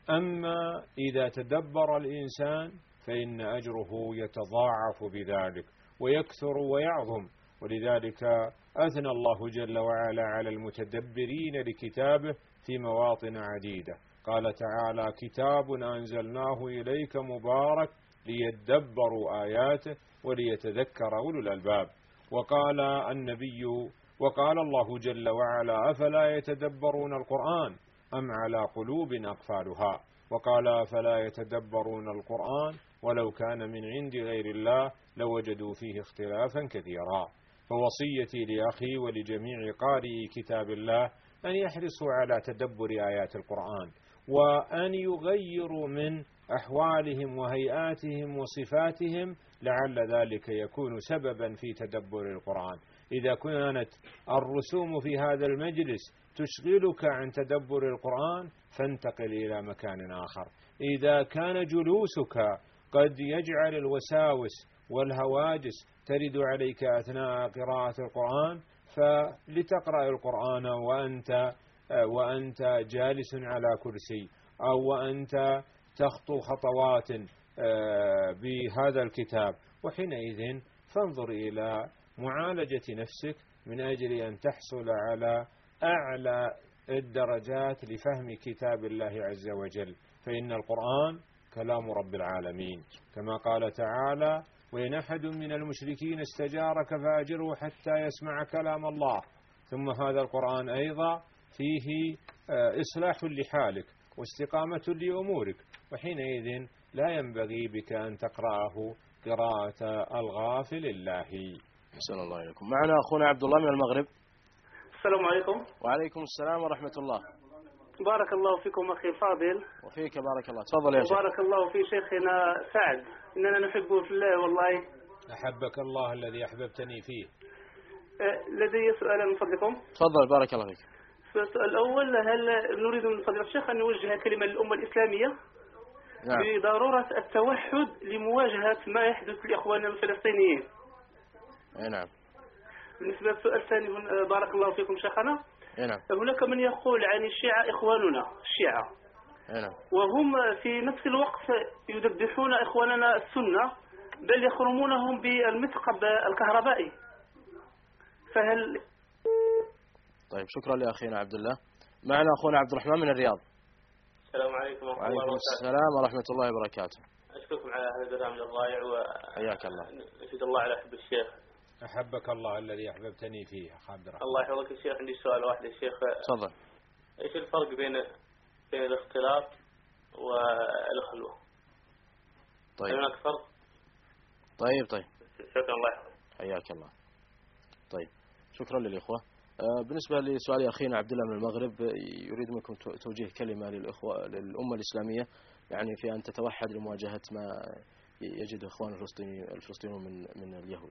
B: أما إذا تدبر الإنسان فإن أجره يتضاعف بذلك ويكثر ويعظم، ولذلك أثنى الله جل وعلا على المتدبرين لكتابه في مواطن عديدة، قال تعالى كتاب أنزلناه إليك مبارك ليدبروا آياته وليتذكر أولو الألباب. وقال النبي وقال الله جل وعلا أفلا يتدبرون القرآن أم على قلوب أقفالها، وقال أفلا يتدبرون القرآن ولو كان من عند غير الله لوجدوا فيه اختلافا كثيرا. فوصيتي لأخي ولجميع قارئي كتاب الله أن يحرصوا على تدبر آيات القرآن، وأن يغيروا من أحوالهم وهيئاتهم وصفاتهم لعل ذلك يكون سببا في تدبر القرآن. إذا كانت الرسوم في هذا المجلس تشغلك عن تدبر القرآن فانتقل إلى مكان آخر. إذا كان جلوسك قد يجعل الوساوس والهواجس ترد عليك أثناء قراءة القرآن فلتقرأ القرآن وأنت وأنت جالس على كرسي، أو وأنت تخطو خطوات بهذا الكتاب، وحينئذ فانظر إلى معالجة نفسك من أجل أن تحصل على أعلى الدرجات لفهم كتاب الله عز وجل، فإن القرآن كلام رب العالمين، كما قال تعالى وإن أحد من المشركين استجارك فأجره حتى يسمع كلام الله. ثم هذا القرآن أيضا فيه إصلاح لحالك واستقامة لأمورك، وحينئذ لا ينبغي بك أن تقرأه قراءة الغافل الله.
A: أحسن الله إليكم. معنا أخونا عبد الله من المغرب.
I: السلام عليكم.
A: وعليكم السلام ورحمة الله.
I: بارك الله فيكم أخي فاضل.
A: وفيك بارك الله. تفضل يا شيخ.
I: وبارك الله في شيخنا سعد، إننا نحبه في الله والله.
B: أحبك الله الذي أحببتني فيه.
I: لدي سؤال من فضلكم.
A: تفضل بارك الله فيك.
I: السؤال الأول، هل نريد من فضيلة الشيخ أن نوجه كلمة للأمة الإسلامية
A: نعم.
I: بضرورة التوحد لمواجهة ما يحدث لإخواننا الفلسطينيين.
A: نعم.
I: بالنسبة للسؤال الثاني، بارك الله فيكم شيخنا.
A: نعم.
I: هناك من يقول عن الشيعة إخواننا الشيعة،
A: نعم.
I: وهم في نفس الوقت يذبحون إخواننا السنة، بل يخرمونهم بالمثقب الكهربائي، فهل؟
A: طيب شكرا لأخينا عبد الله. معنا أخونا عبد الرحمن من الرياض.
J: السلام عليكم ورحمة الله
A: وعليكم
J: وبركاته.
A: السلام ورحمة الله وبركاته.
J: أشكركم على هذا البرنامج الرائع
A: حياك الله.
J: ونشهد الله على حب الشيخ.
B: أحبك الله الذي أحببتني فيه أخ عبد الرحمن.
J: الله يحفظك الشيخ. عندي سؤال واحد يا شيخ.
A: تفضل.
J: إيش الفرق بين بين الاختلاط والخلوة؟
A: طيب.
J: هناك فرق؟
A: طيب طيب.
J: شكرا الله يحفظك.
A: حياك الله. طيب شكرا للإخوة. بالنسبة لسؤال أخينا عبد الله من المغرب، يريد منكم توجيه كلمة للإخوة للأمة الإسلامية، يعني في أن تتوحد لمواجهة ما يجد إخوان الفلسطينيون من من اليهود.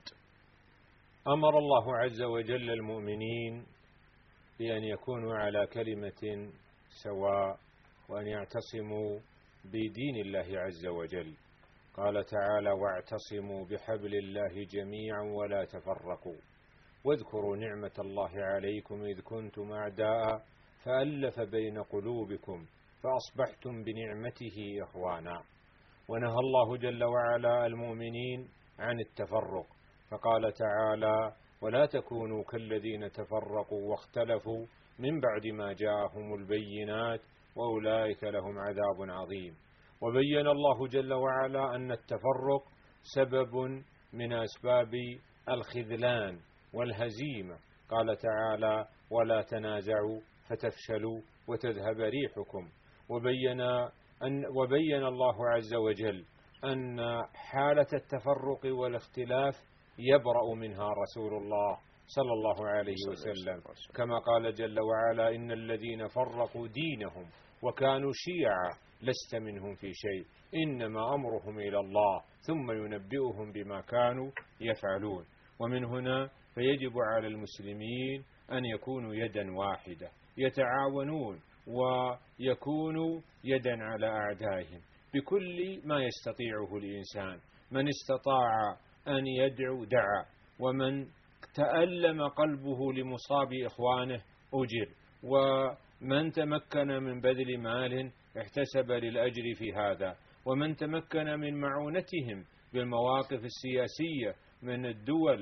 B: أمر الله عز وجل المؤمنين بأن يكونوا على كلمة سواء وأن يعتصموا بدين الله عز وجل. قال تعالى واعتصموا بحبل الله جميعا ولا تفرقوا واذكروا نعمة الله عليكم إذ كنتم أعداء فألف بين قلوبكم فأصبحتم بنعمته إخوانا. ونهى الله جل وعلا المؤمنين عن التفرق، فقال تعالى ولا تكونوا كالذين تفرقوا واختلفوا من بعد ما جاءهم البينات وأولئك لهم عذاب عظيم. وبين الله جل وعلا أن التفرق سبب من أسباب الخذلان والهزيمة. قال تعالى: ولا تنازعوا فتفشلوا وتذهب ريحكم. وبين, أن وبين الله عز وجل أن حالة التفرق والاختلاف يبرأ منها رسول الله صلى الله عليه وسلم، كما قال جل وعلا: إن الذين فرقوا دينهم وكانوا شيعا لست منهم في شيء إنما أمرهم إلى الله ثم ينبئهم بما كانوا يفعلون. ومن هنا فيجب على المسلمين أن يكونوا يدا واحدة، يتعاونون ويكونوا يدا على أعدائهم بكل ما يستطيعه الإنسان. من استطاع أن يدعو دعا، ومن تألم قلبه لمصاب إخوانه أجر، ومن تمكن من بذل مال احتسب للأجر في هذا، ومن تمكن من معونتهم بالمواقف السياسية من الدول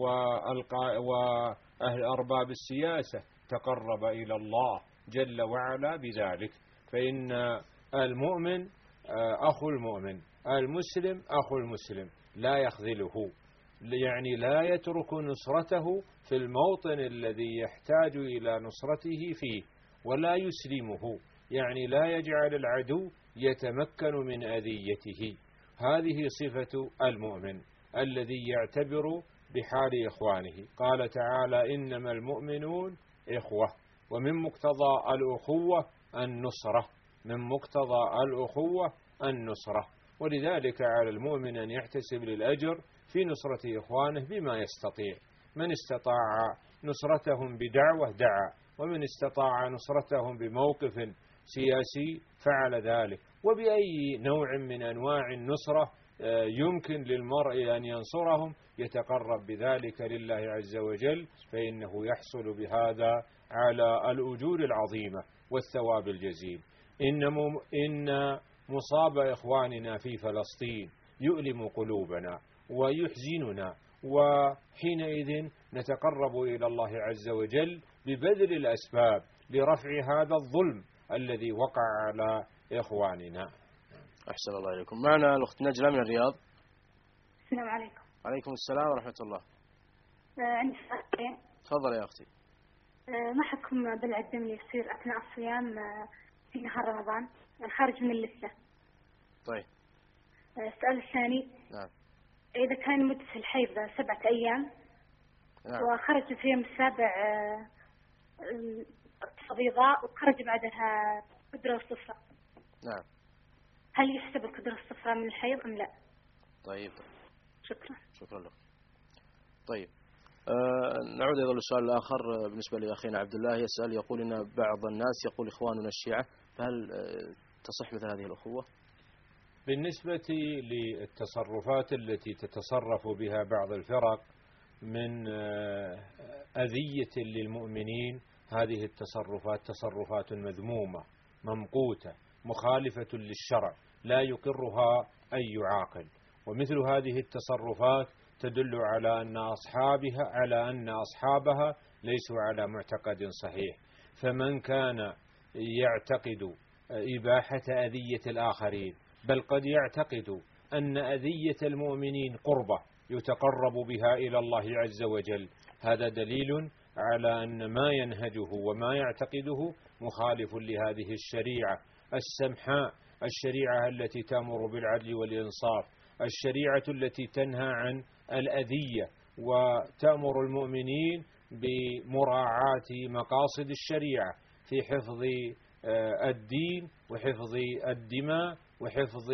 B: وأهل أرباب السياسة تقرب إلى الله جل وعلا بذلك. فإن المؤمن أخو المؤمن، المسلم أخو المسلم، لا يخذله، يعني لا يترك نصرته في الموطن الذي يحتاج إلى نصرته فيه، ولا يسلمه، يعني لا يجعل العدو يتمكن من أذيته. هذه صفة المؤمن الذي يعتبر بحال إخوانه. قال تعالى: إنما المؤمنون إخوة. ومن مقتضى الأخوة النصرة، من مقتضى الأخوة النصرة. ولذلك على المؤمن أن يحتسب للأجر في نصرة إخوانه بما يستطيع. من استطاع نصرتهم بدعوة دعا، ومن استطاع نصرتهم بموقف سياسي فعل ذلك. وبأي نوع من أنواع النصرة يمكن للمرء أن ينصرهم يتقرب بذلك لله عز وجل، فإنه يحصل بهذا على الأجور العظيمة والثواب الجزيل. إن مصاب إخواننا في فلسطين يؤلم قلوبنا ويحزننا، وحينئذ نتقرب إلى الله عز وجل ببذل الأسباب لرفع هذا الظلم الذي وقع على إخواننا.
A: أحسن الله إليكم. معنا الأخت نجلة من الرياض.
K: السلام عليكم.
A: عليكم السلام ورحمة الله.
K: آه عندي سؤالين.
A: تفضل يا أختي.
K: آه ما حكم بلع الدم اللي يصير أثناء الصيام آه في نهار رمضان الخارج من اللثة؟
A: طيب.
K: آه السؤال الثاني.
A: نعم.
K: إذا كان مدة الحيض سبعة أيام. نعم. وخرج في اليوم السابع آه بيضاء وخرج بعدها كدرة صفراء.
A: نعم.
K: هل يحسب الكدرة الصفراء من الحيض أم لا؟
A: طيب.
K: شكرا.
A: شكرا لك. طيب. آه نعود إلى السؤال الآخر بالنسبة لأخينا عبد الله، يسأل يقول إن بعض الناس يقول إخواننا الشيعة، فهل آه تصح مثل هذه الأخوة؟
B: بالنسبة للتصرفات التي تتصرف بها بعض الفرق من آه أذية للمؤمنين، هذه التصرفات تصرفات مذمومة ممقوتة مخالفة للشرع لا يقرها أي عاقل. ومثل هذه التصرفات تدل على أن أصحابها على أن أصحابها ليسوا على معتقد صحيح. فمن كان يعتقد إباحة أذية الآخرين، بل قد يعتقد أن أذية المؤمنين قربة يتقرب بها إلى الله عز وجل، هذا دليل على أن ما ينهجه وما يعتقده مخالف لهذه الشريعة السمحاء، الشريعة التي تأمر بالعدل والإنصاف، الشريعة التي تنهى عن الأذية وتأمر المؤمنين بمراعاة مقاصد الشريعة في حفظ الدين وحفظ الدماء وحفظ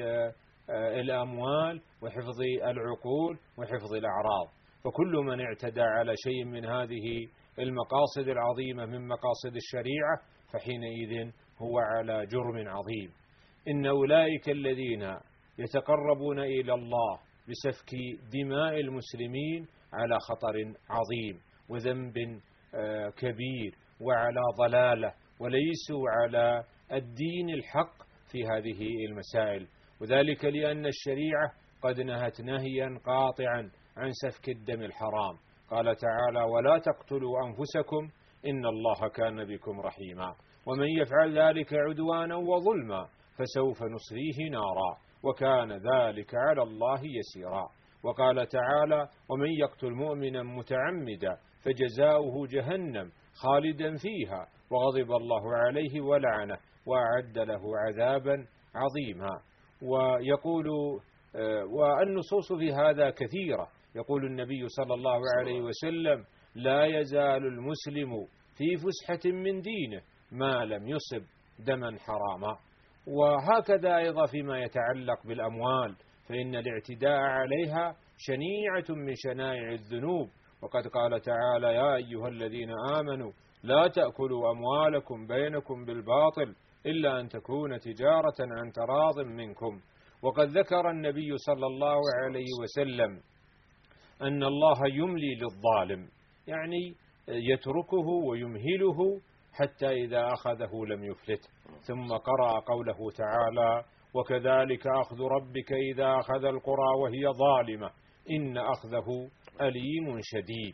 B: الأموال وحفظ العقول وحفظ الأعراض. فكل من اعتدى على شيء من هذه المقاصد العظيمة من مقاصد الشريعة فحينئذ هو على جرم عظيم. إن أولئك الذين يتقربون إلى الله بسفك دماء المسلمين على خطر عظيم وذنب كبير وعلى ضلالة، وليسوا على الدين الحق في هذه المسائل، وذلك لأن الشريعة قد نهت نهيا قاطعا عن سفك الدم الحرام. قال تعالى: ولا تقتلوا أنفسكم إن الله كان بكم رحيما، ومن يفعل ذلك عدوانا وظلما فسوف نصليه نارا وكان ذلك على الله يسيرا. وقال تعالى: ومن يقتل مؤمنا متعمدا فجزاؤه جهنم خالدا فيها وغضب الله عليه ولعنه وأعد له عذابا عظيما. ويقول والنصوص في هذا كثيرة. يقول النبي صلى الله عليه وسلم: لا يزال المسلم في فسحة من دينه ما لم يصب دما حراما. وهكذا أيضا فيما يتعلق بالأموال، فإن الاعتداء عليها شنيعة من شنائع الذنوب. وقد قال تعالى: يا أيها الذين آمنوا لا تأكلوا أموالكم بينكم بالباطل إلا أن تكون تجارة عن تراض منكم. وقد ذكر النبي صلى الله عليه وسلم أن الله يملي للظالم، يعني يتركه ويمهله حتى إذا أخذه لم يفلت. ثم قرأ قوله تعالى: وكذلك أخذ ربك إذا أخذ القرى وهي ظالمة إن أخذه أليم شديد.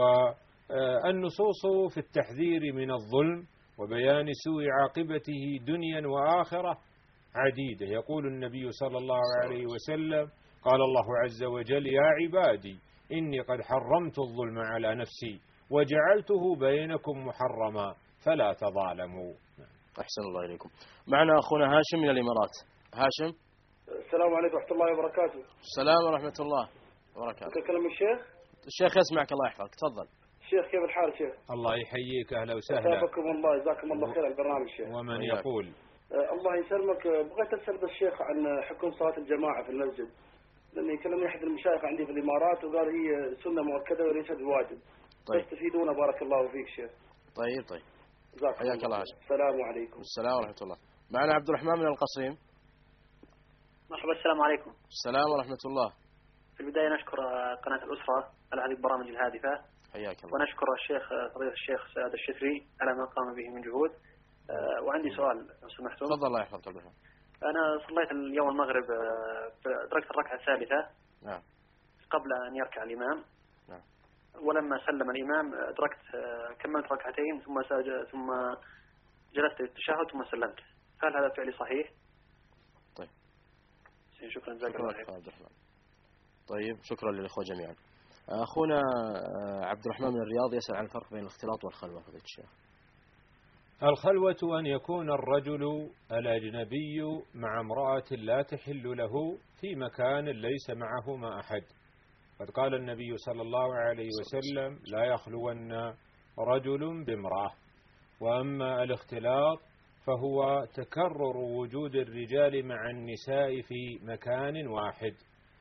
B: والنصوص في التحذير من الظلم وبيان سوء عاقبته دنيا وآخرة عديدة. يقول النبي صلى الله عليه وسلم: قال الله عز وجل: يا عبادي إني قد حرمت الظلم على نفسي وجعلته بينكم محرما فلا تظالموا.
A: أحسن الله إليكم. معنا أخونا هاشم من الإمارات. هاشم.
L: السلام عليكم ورحمة الله وبركاته.
A: السلام ورحمة الله وبركاته.
L: تكلم الشيخ؟
A: الشيخ يسمعك، الله يحفظك، تفضل.
L: شيخ كيف الحال شيخ؟
B: الله يحييك، أهلا وسهلا.
L: أتابعكم الله، جزاكم الله خير على البرنامج شيخ.
B: ومن يقول؟
L: أه الله يسلمك، بغيت أسأل بس شيخ عن حكم صلاة الجماعة في المسجد، لأن يكلمني أحد المشايخ عندي في الإمارات وقال هي سنة مؤكدة وليست بواجب.
A: طيب.
L: بس تفيدونا بارك الله فيك شيخ.
A: طيب طيب.
L: حياك الله. السلام عليكم.
A: السلام ورحمة الله. معنا عبد الرحمن من القصيم.
M: مرحبا. السلام عليكم.
A: السلام ورحمة الله.
M: في البداية نشكر قناة الأسرة على هذه البرامج الهادفة.
A: حياك الله.
M: ونشكر الشيخ فضيلة الشيخ سعد الشفري على ما قام به من جهود. وعندي سؤال لو سمحتم.
A: تفضل. الله يحفظك عبد الرحمن.
M: أنا صليت اليوم المغرب، أدركت الركعة الثالثة.
A: نعم.
M: قبل أن يركع الإمام.
A: نعم.
M: ولما سلم الإمام أدركت كملت ركعتين ثم ثم جلست للتشهد ثم سلمت. هل هذا فعلي صحيح؟
A: طيب.
M: شكرا جزاك الله خير.
A: عبد الرحمن. طيب، شكرا للإخوة جميعا. أخونا عبد الرحمن من الرياض يسأل عن الفرق بين الاختلاط والخلوة فضيلة الشيخ.
B: الخلوة أن يكون الرجل الأجنبي مع امرأة لا تحل له في مكان ليس معهما أحد. قد قال النبي صلى الله عليه وسلم: لا يخلون رجل بامرأة. وأما الاختلاط فهو تكرر وجود الرجال مع النساء في مكان واحد.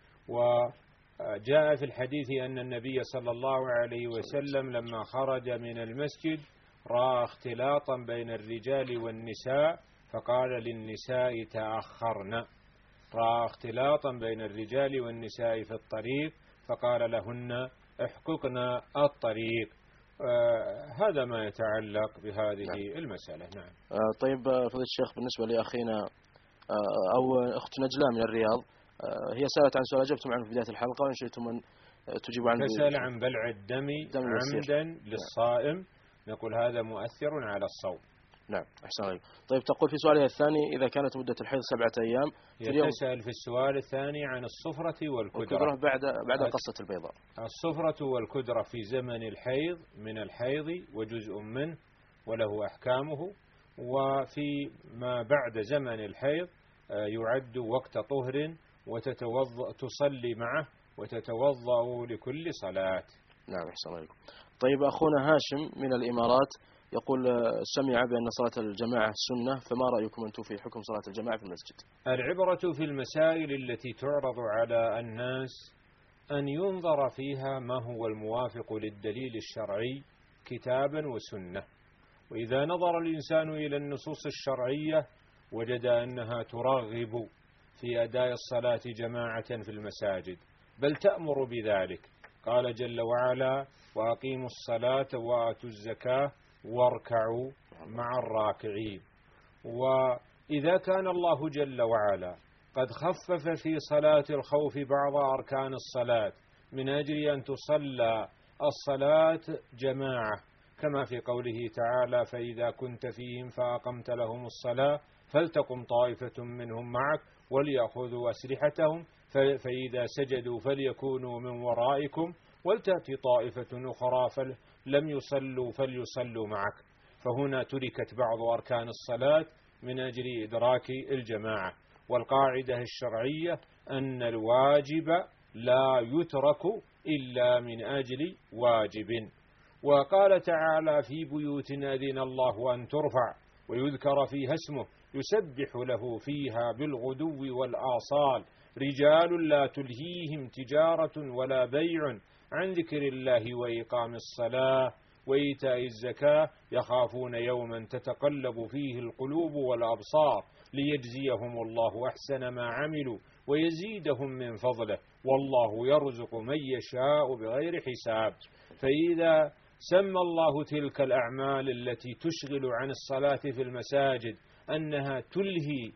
B: وجاء في الحديث أن النبي صلى الله عليه وسلم لما خرج من المسجد رأى اختلاطا بين الرجال والنساء فقال للنساء: تأخرن. رأى اختلاطا بين الرجال والنساء في الطريق فقال لهن: احققن الطريق. آه هذا ما يتعلق بهذه نعم. المسألة. نعم.
A: آه طيب فضيلة الشيخ، بالنسبة لأخينا آه أو أخت نجلاء من الرياض، آه هي سألت عن سؤال أجبتم عنه في بداية الحلقة وإن شئتم أن تجيبوا عنه.
B: تسأل عن بلع الدم عمدا للصائم. نقول هذا مؤثر على الصوم.
A: نعم. أحسن عليك. طيب تقول في سؤالها الثاني: إذا كانت مدة الحيض سبعة أيام.
B: تسأل في السؤال الثاني عن الصفرة والكدرة.
A: والكدرة بعد بعد قصة البيضاء.
B: الصفرة والكدرة في زمن الحيض من الحيض وجزء منه وله أحكامه، وفي ما بعد زمن الحيض يعد وقت طهر وتتوضأ تصلي معه وتتوضأ لكل صلاة.
A: نعم. أحسن عليكم. طيب أخونا هاشم من الإمارات يقول: سمع بأن صلاة الجماعة سنة، فما رأيكم أنتم في حكم صلاة الجماعة في المسجد؟
B: العبرة في المسائل التي تعرض على الناس أن ينظر فيها ما هو الموافق للدليل الشرعي كتابا وسنة. وإذا نظر الإنسان إلى النصوص الشرعية وجد أنها ترغب في أداء الصلاة جماعة في المساجد، بل تأمر بذلك. قال جل وعلا: وأقيموا الصلاة وآتوا الزكاة واركعوا مع الراكعين. وإذا كان الله جل وعلا قد خفف في صلاة الخوف بعض أركان الصلاة من أجل أن تصلى الصلاة جماعة كما في قوله تعالى: فإذا كنت فيهم فأقمت لهم الصلاة فلتقم طائفة منهم معك وليأخذوا أسلحتهم فإذا سجدوا فليكونوا من ورائكم ولتأتي طائفة أخرى فلم يصلوا فليصلوا معك. فهنا تركت بعض أركان الصلاة من أجل إدراك الجماعة. والقاعدة الشرعية أن الواجب لا يترك إلا من أجل واجب. وقال تعالى: في بيوت أذن الله أن ترفع ويذكر فيها اسمه يسبح له فيها بالغدو والآصال رجال لا تلهيهم تجارة ولا بيع عن ذكر الله وإقام الصلاة وإيتاء الزكاة يخافون يوما تتقلب فيه القلوب والأبصار ليجزيهم الله أحسن ما عملوا ويزيدهم من فضله والله يرزق من يشاء بغير حساب. فإذا سمى الله تلك الأعمال التي تشغل عن الصلاة في المساجد أنها تلهي،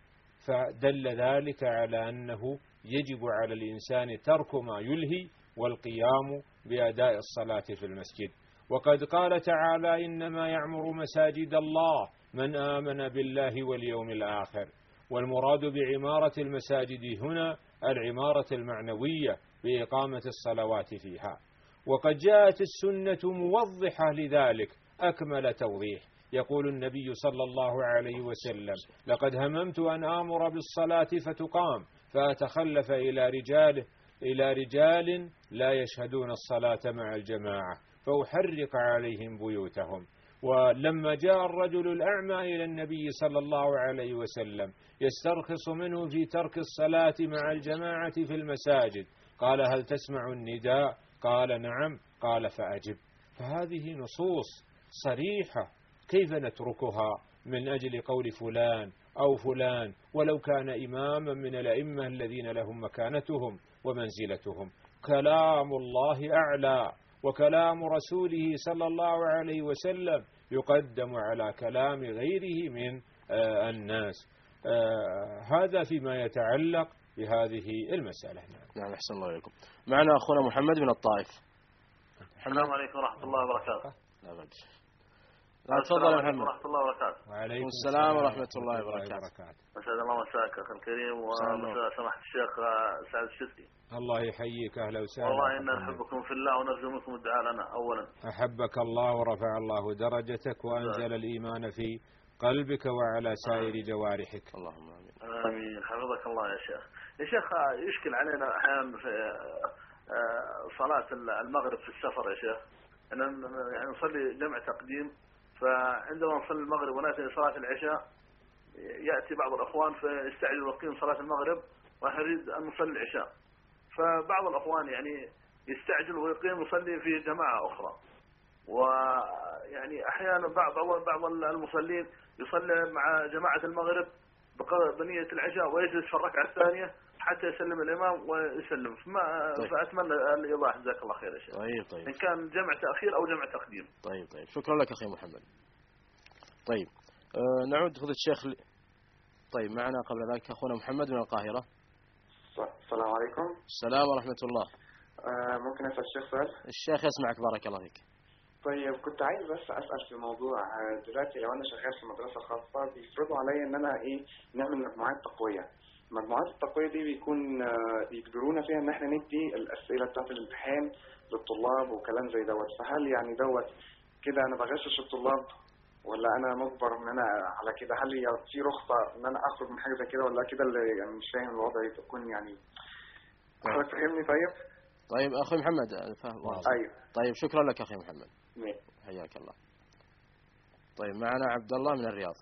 B: فدل ذلك على أنه يجب على الإنسان ترك ما يلهي والقيام بأداء الصلاة في المسجد. وقد قال تعالى: إنما يعمر مساجد الله من آمن بالله واليوم الآخر. والمراد بعمارة المساجد هنا العمارة المعنوية بإقامة الصلوات فيها. وقد جاءت السنة موضحة لذلك أكمل توضيح. يقول النبي صلى الله عليه وسلم: لقد هممت أن آمر بالصلاة فتقام فأتخلف إلى رجال إلى رجال لا يشهدون الصلاة مع الجماعة فأحرق عليهم بيوتهم. ولما جاء الرجل الأعمى إلى النبي صلى الله عليه وسلم يسترخص منه في ترك الصلاة مع الجماعة في المساجد قال: هل تسمع النداء؟ قال: نعم. قال: فأجب. فهذه نصوص صريحة، كيف نتركها من أجل قول فلان أو فلان ولو كان إماما من الأئمة الذين لهم مكانتهم ومنزلتهم؟ كلام الله أعلى، وكلام رسوله صلى الله عليه وسلم يقدم على كلام غيره من آه الناس. آه هذا فيما يتعلق بهذه المسألة.
A: نعم، أحسن الله إليكم. معنا أخونا محمد من الطائف.
N: السلام عليكم ورحمة الله وبركاته.
A: لا بد. تفضل يا محمد.
N: ورحمة الله وبركاته.
A: وعليكم السلام ورحمة الله وبركاته.
N: مساء الله مساك أخي الكريم ومساء سماحة الشيخ سعد الشتي.
B: الله يحييك، أهلا وسهلا.
N: والله إنا نحبكم في الله ونرجو منكم الدعاء لنا أولا.
B: أحبك الله ورفع الله درجتك وأنزل الإيمان في قلبك وعلى سائر جوارحك.
A: اللهم آمين.
N: آمين. حفظك الله يا شيخ. يا شيخ يشكل علينا أحيانا في صلاة المغرب في السفر يا شيخ، أن يعني نصلي جمع تقديم، فعندما نصلي المغرب ونأتي لصلاة العشاء يأتي بعض الأخوان فيستعجل ويقيم صلاة المغرب ونريد أن نصلي العشاء، فبعض الأخوان يعني يستعجل ويقيم يصلي في جماعة أخرى، ويعني أحيانا بعض بعض المصلين يصلي مع جماعة المغرب بنية العشاء ويجلس في الركعة الثانية حتى يسلم الإمام ويسلم. فما طيب. فأتمنى الإيضاح جزاك الله خير يا شيخ.
A: طيب طيب.
N: إن كان جمع تأخير أو جمع تقديم.
A: طيب طيب. شكرا لك أخي محمد. طيب أه نعود خذ الشيخ ل... طيب معنا قبل ذلك أخونا محمد من القاهرة.
O: السلام عليكم.
A: السلام ورحمة الله.
O: أه ممكن أسأل الشيخ سؤال؟
A: الشيخ يسمعك بارك الله فيك.
O: طيب كنت عايز بس أسأل في موضوع دلوقتي، لو أنا شغال في مدرسة خاصة بيفرضوا عليا إن أنا إيه نعمل مجموعات تقوية. المجموعات التقوية دي بيكون يجبرونا فيها إن إحنا ندي الأسئلة بتاعت الامتحان للطلاب وكلام زي دوت، فهل يعني دوت كده أنا بغشش الطلاب ولا أنا مجبر إن أنا على كده؟ هل في رخصة إن أنا أخرج من حاجة زي كده ولا كده؟ اللي يعني مش فاهم الوضع يكون يعني. حضرتك فهمني؟ طيب.
A: طيب أخي محمد فهم.
O: أيوه.
A: طيب شكرا لك أخي محمد.
O: مين؟
A: حياك الله. طيب معنا عبد الله من الرياض.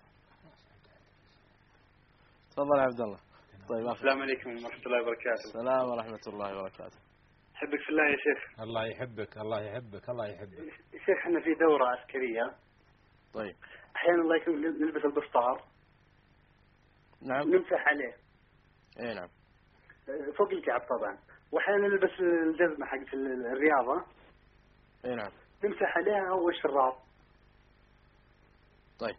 A: تفضل يا عبد الله. طيب أخي.
P: السلام عليكم ورحمة الله وبركاته.
A: السلام ورحمة الله وبركاته.
P: أحبك في الله يا شيخ.
B: الله يحبك الله يحبك الله يحبك.
P: يا شيخ احنا في دورة عسكرية.
A: طيب.
P: أحيانا الله يكون نلبس البسطار.
A: نعم.
P: نمسح عليه.
A: إيه نعم.
P: فوق الكعب طبعا. وأحيانا نلبس الجزمة حقت الرياضة.
A: إيه نعم.
P: نمسح عليها والشراب.
A: طيب.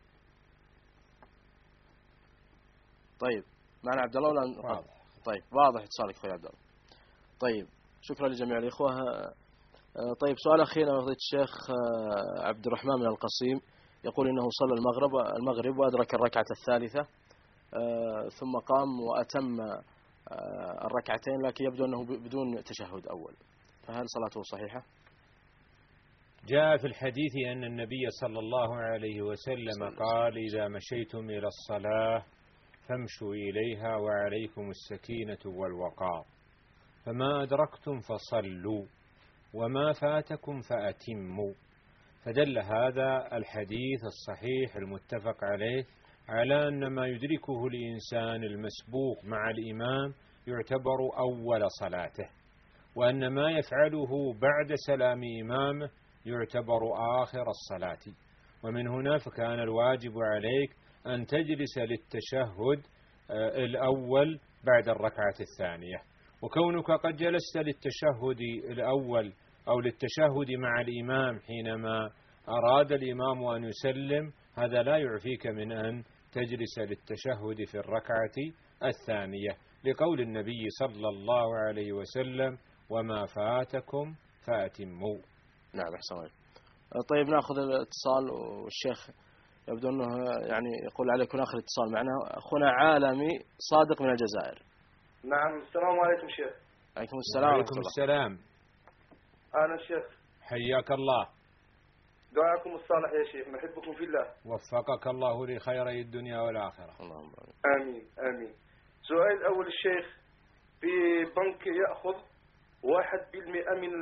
A: طيب معنا عبد الله ولا
B: واضح؟
A: طيب واضح اتصالك اخوي عبد الله. طيب شكرا لجميع الاخوه. طيب سؤال أخير من فضيلة الشيخ عبد الرحمن من القصيم، يقول إنه صلى المغرب المغرب وأدرك الركعة الثالثة ثم قام وأتم الركعتين، لكن يبدو أنه بدون تشهد أول، فهل صلاته صحيحة؟
B: جاء في الحديث أن النبي صلى الله عليه وسلم قال: إذا مشيتم إلى الصلاة فامشوا إليها وعليكم السكينة والوقار، فما أدركتم فصلوا وما فاتكم فأتموا. فدل هذا الحديث الصحيح المتفق عليه على أن ما يدركه الإنسان المسبوق مع الإمام يعتبر أول صلاته، وأن ما يفعله بعد سلام إمامه يعتبر آخر الصلاة. ومن هنا فكان الواجب عليك أن تجلس للتشهد الأول بعد الركعة الثانية، وكونك قد جلست للتشهد الأول أو للتشهد مع الإمام حينما أراد الإمام أن يسلم، هذا لا يعفيك من أن تجلس للتشهد في الركعة الثانية، لقول النبي صلى الله عليه وسلم: وما فاتكم فأتموا.
A: نعم أحسن الله. طيب نأخذ الاتصال، والشيخ يبدو أنه يعني يقول عليكم نأخذ اتصال معنا. أخونا عالمي صادق من الجزائر.
H: نعم السلام عليكم شيخ.
A: عليكم السلام.
B: وعليكم السلام.
H: أهلا شيخ.
B: حياك الله.
H: دعاكم الصالح يا شيخ، نحبكم في الله.
B: وفقك الله لخيري الدنيا والآخرة.
H: اللهم آمين آمين. سؤال الأول الشيخ، في بنك يأخذ واحد بالمئة من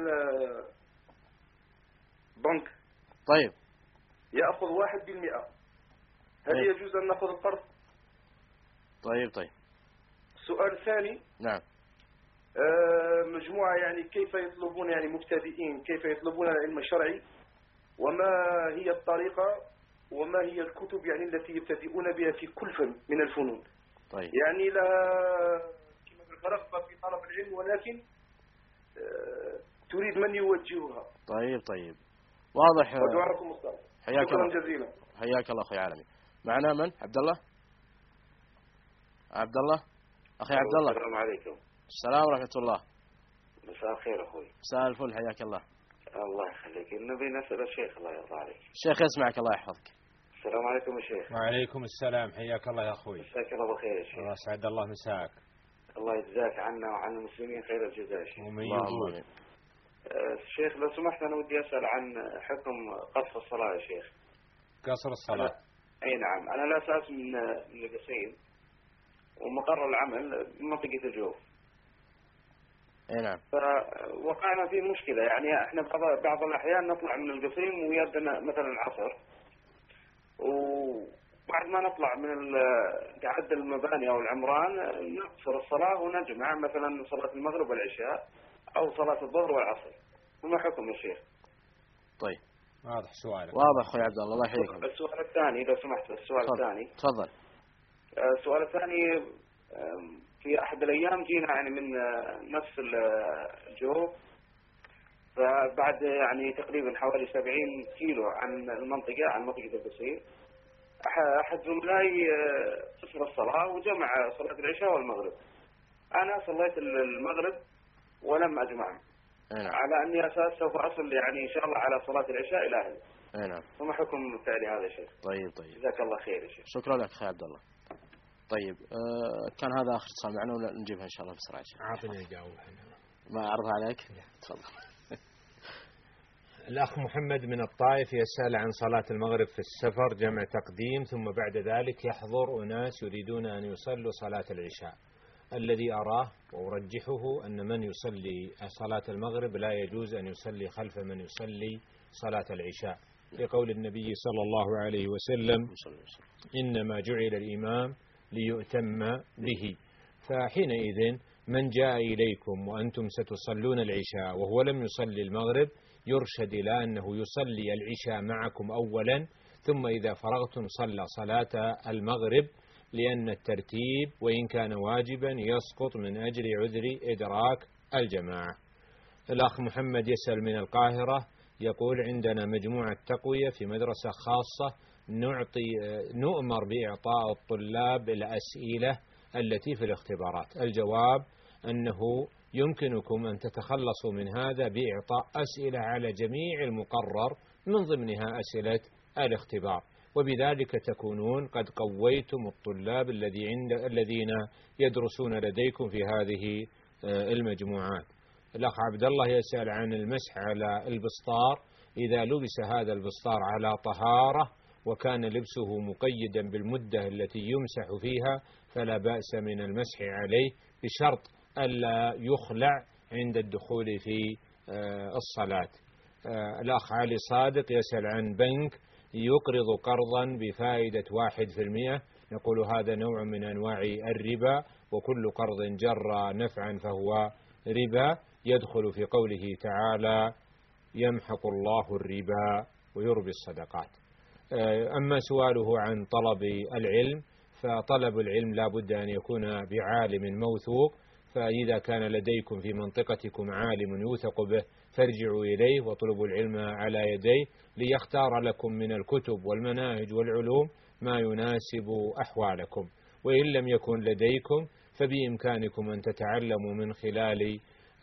H: بنك.
A: طيب.
H: يأخذ واحد بالمئة، هل طيب. يجوز أن نأخذ القرض؟
A: طيب طيب.
H: السؤال الثاني.
A: نعم.
H: آه مجموعة يعني كيف يطلبون، يعني مبتدئين كيف يطلبون العلم الشرعي، وما هي الطريقة وما هي الكتب يعني التي يبتدئون بها في كل فن من الفنون.
A: طيب.
H: يعني لها كما رغبة في طلب العلم، ولكن آه تريد من يوجهها.
A: طيب طيب واضح.
H: ودعاكم الصالح.
A: حياك
H: شكرا
A: الله
H: جزيلا.
A: حياك الله أخي عالمي. معنا من؟ عبد الله. عبد الله أخي عبد الله.
Q: السلام عليكم.
A: السلام ورحمة الله.
Q: مساء الخير أخوي.
A: مساء الفل، حياك الله.
Q: الله يخليك. النبي نسأل الشيخ الله يرضى عليك.
A: الشيخ يسمعك الله يحفظك.
Q: السلام عليكم يا شيخ.
B: وعليكم السلام، حياك الله يا أخوي.
Q: مساك الله بخير يا شيخ.
B: الله سعد الله مساك.
Q: الله يجزاك عنا وعن المسلمين خير الجزاء يا شيخ.
B: ومن يقول.
Q: الشيخ لو سمحت أنا ودي أسأل عن حكم قصر الصلاة يا شيخ.
B: قصر الصلاة.
Q: أي نعم، أنا لا أساس من من القصيم، ومقر العمل منطقة الجوف.
A: اي نعم.
Q: فوقعنا في مشكلة، يعني احنا بعض بعض الأحيان نطلع من القصيم ويبدأ مثلا العصر، وبعد ما نطلع من قعد المباني أو العمران نقصر الصلاة ونجمع مثلا صلاة المغرب والعشاء أو صلاة الظهر والعصر. وما حكم يا شيخ؟
A: طيب
B: واضح سؤالك.
A: واضح أخوي عبد الله، الله يحييك.
Q: السؤال الثاني لو سمحت، السؤال
A: تفضل.
Q: الثاني.
A: تفضل.
Q: السؤال الثاني، في أحد الأيام جينا يعني من نفس الجوف، فبعد يعني تقريبا حوالي سبعين كيلو عن المنطقة عن منطقة القصيم، أحد زملائي قصر الصلاة وجمع صلاة العشاء والمغرب. أنا صليت المغرب ولم أجمع،
A: نعم.
Q: على أني أساس سوف أصل يعني إن شاء الله على صلاة العشاء إلى أهلي.
A: نعم.
Q: وما حكم فعلي هذا يا شيخ؟
A: طيب طيب.
Q: جزاك الله خير يا شيخ.
A: شكرا لك أخي عبد الله. طيب آه كان هذا آخر اتصال معنا ونجيبها إن شاء الله بسرعة.
B: عاطني الجواب.
A: ما أعرضها عليك؟ تفضل.
B: الأخ محمد من الطائف يسأل عن صلاة المغرب في السفر جمع تقديم، ثم بعد ذلك يحضر أناس يريدون أن يصلوا صلاة العشاء. الذي أراه وأرجحه أن من يصلي صلاة المغرب لا يجوز أن يصلي خلف من يصلي صلاة العشاء، لقول النبي صلى الله عليه وسلم: إنما جعل الإمام ليؤتم به. فحينئذ من جاء إليكم وأنتم ستصلون العشاء وهو لم يصلي المغرب يرشد إلى أنه يصلي العشاء معكم أولا، ثم إذا فرغتم صلى صلاة المغرب، لأن الترتيب وإن كان واجبا يسقط من أجل عذر إدراك الجماعة. الأخ محمد يسأل من القاهرة يقول: عندنا مجموعة تقوية في مدرسة خاصة، نعطي نؤمر بإعطاء الطلاب الأسئلة التي في الاختبارات. الجواب أنه يمكنكم أن تتخلصوا من هذا بإعطاء أسئلة على جميع المقرر من ضمنها أسئلة الاختبار، وبذلك تكونون قد قويتم الطلاب الذي عند الذين يدرسون لديكم في هذه المجموعات. الأخ عبد الله يسأل عن المسح على البسطار. إذا لبس هذا البسطار على طهارة وكان لبسه مقيدا بالمدة التي يمسح فيها فلا بأس من المسح عليه، بشرط ألا يخلع عند الدخول في الصلاة. الأخ علي صادق يسأل عن بنك يقرض قرضا بفائدة واحد في المئة، نقول هذا نوع من أنواع الربا، وكل قرض جر نفعا فهو ربا، يدخل في قوله تعالى يمحق الله الربا ويربي الصدقات. أما سؤاله عن طلب العلم، فطلب العلم لا بد أن يكون بعالم موثوق، فإذا كان لديكم في منطقتكم عالم يوثق به فارجعوا إليه واطلبوا العلم على يديه ليختار لكم من الكتب والمناهج والعلوم ما يناسب أحوالكم. وإن لم يكن لديكم فبإمكانكم أن تتعلموا من خلال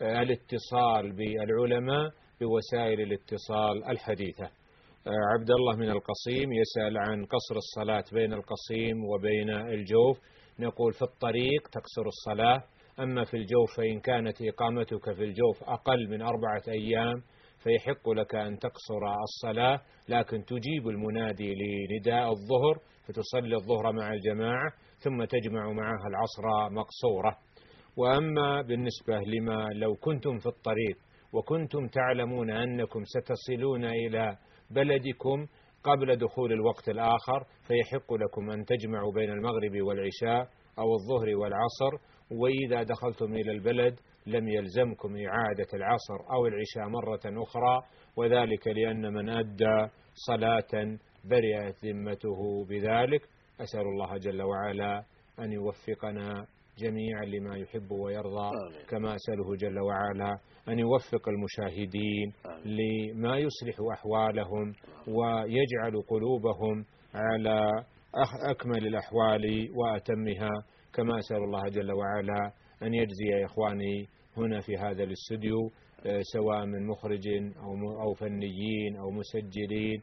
B: الاتصال بالعلماء بوسائل الاتصال الحديثة. عبد الله من القصيم يسأل عن قصر الصلاة بين القصيم وبين الجوف، نقول في الطريق تقصر الصلاة، أما في الجوف فإن كانت إقامتك في الجوف أقل من أربعة أيام فيحق لك أن تقصر الصلاة، لكن تجيب المنادي لنداء الظهر فتصلي الظهر مع الجماعة ثم تجمع معها العصر مقصورة. وأما بالنسبة لما لو كنتم في الطريق وكنتم تعلمون أنكم ستصلون إلى بلدكم قبل دخول الوقت الآخر فيحق لكم أن تجمعوا بين المغرب والعشاء أو الظهر والعصر، وإذا دخلتم إلى البلد لم يلزمكم إعادة العصر أو العشاء مرة أخرى، وذلك لأن من أدى صلاة برئت ذمته بذلك. أسأل الله جل وعلا أن يوفقنا جميعا لما يحب ويرضى، كما أسأله جل وعلا أن يوفق المشاهدين لما يصلح أحوالهم ويجعل قلوبهم على أكمل الأحوال وأتمها، كما أسأل الله جل وعلا أن يجزي إخواني هنا في هذا الاستوديو سواء من مخرج أو أو فنيين أو مسجلين،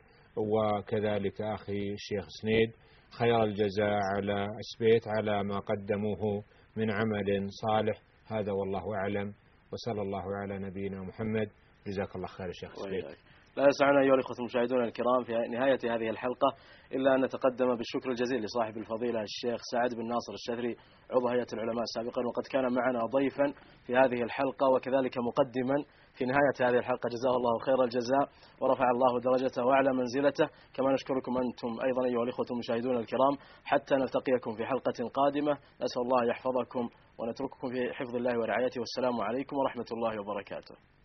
B: وكذلك أخي الشيخ سنيد خير الجزاء على أسبيت على ما قدموه من عمل صالح. هذا والله أعلم، وصلى الله على نبينا محمد. جزاك الله خير الشيخ سنيد.
A: لا يسعنا أيها الأخوة المشاهدون الكرام في نهاية هذه الحلقة إلا أن نتقدم بالشكر الجزيل لصاحب الفضيلة الشيخ سعد بن ناصر الشذري عضو هيئة العلماء سابقا، وقد كان معنا ضيفا في هذه الحلقة وكذلك مقدما في نهاية هذه الحلقة. جزاه الله خير الجزاء ورفع الله درجته وأعلى منزلته. كما نشكركم أنتم أيضا أيها الأخوة المشاهدون الكرام، حتى نلتقيكم في حلقة قادمة. نسأل الله يحفظكم ونترككم في حفظ الله ورعايته، والسلام عليكم ورحمة الله وبركاته.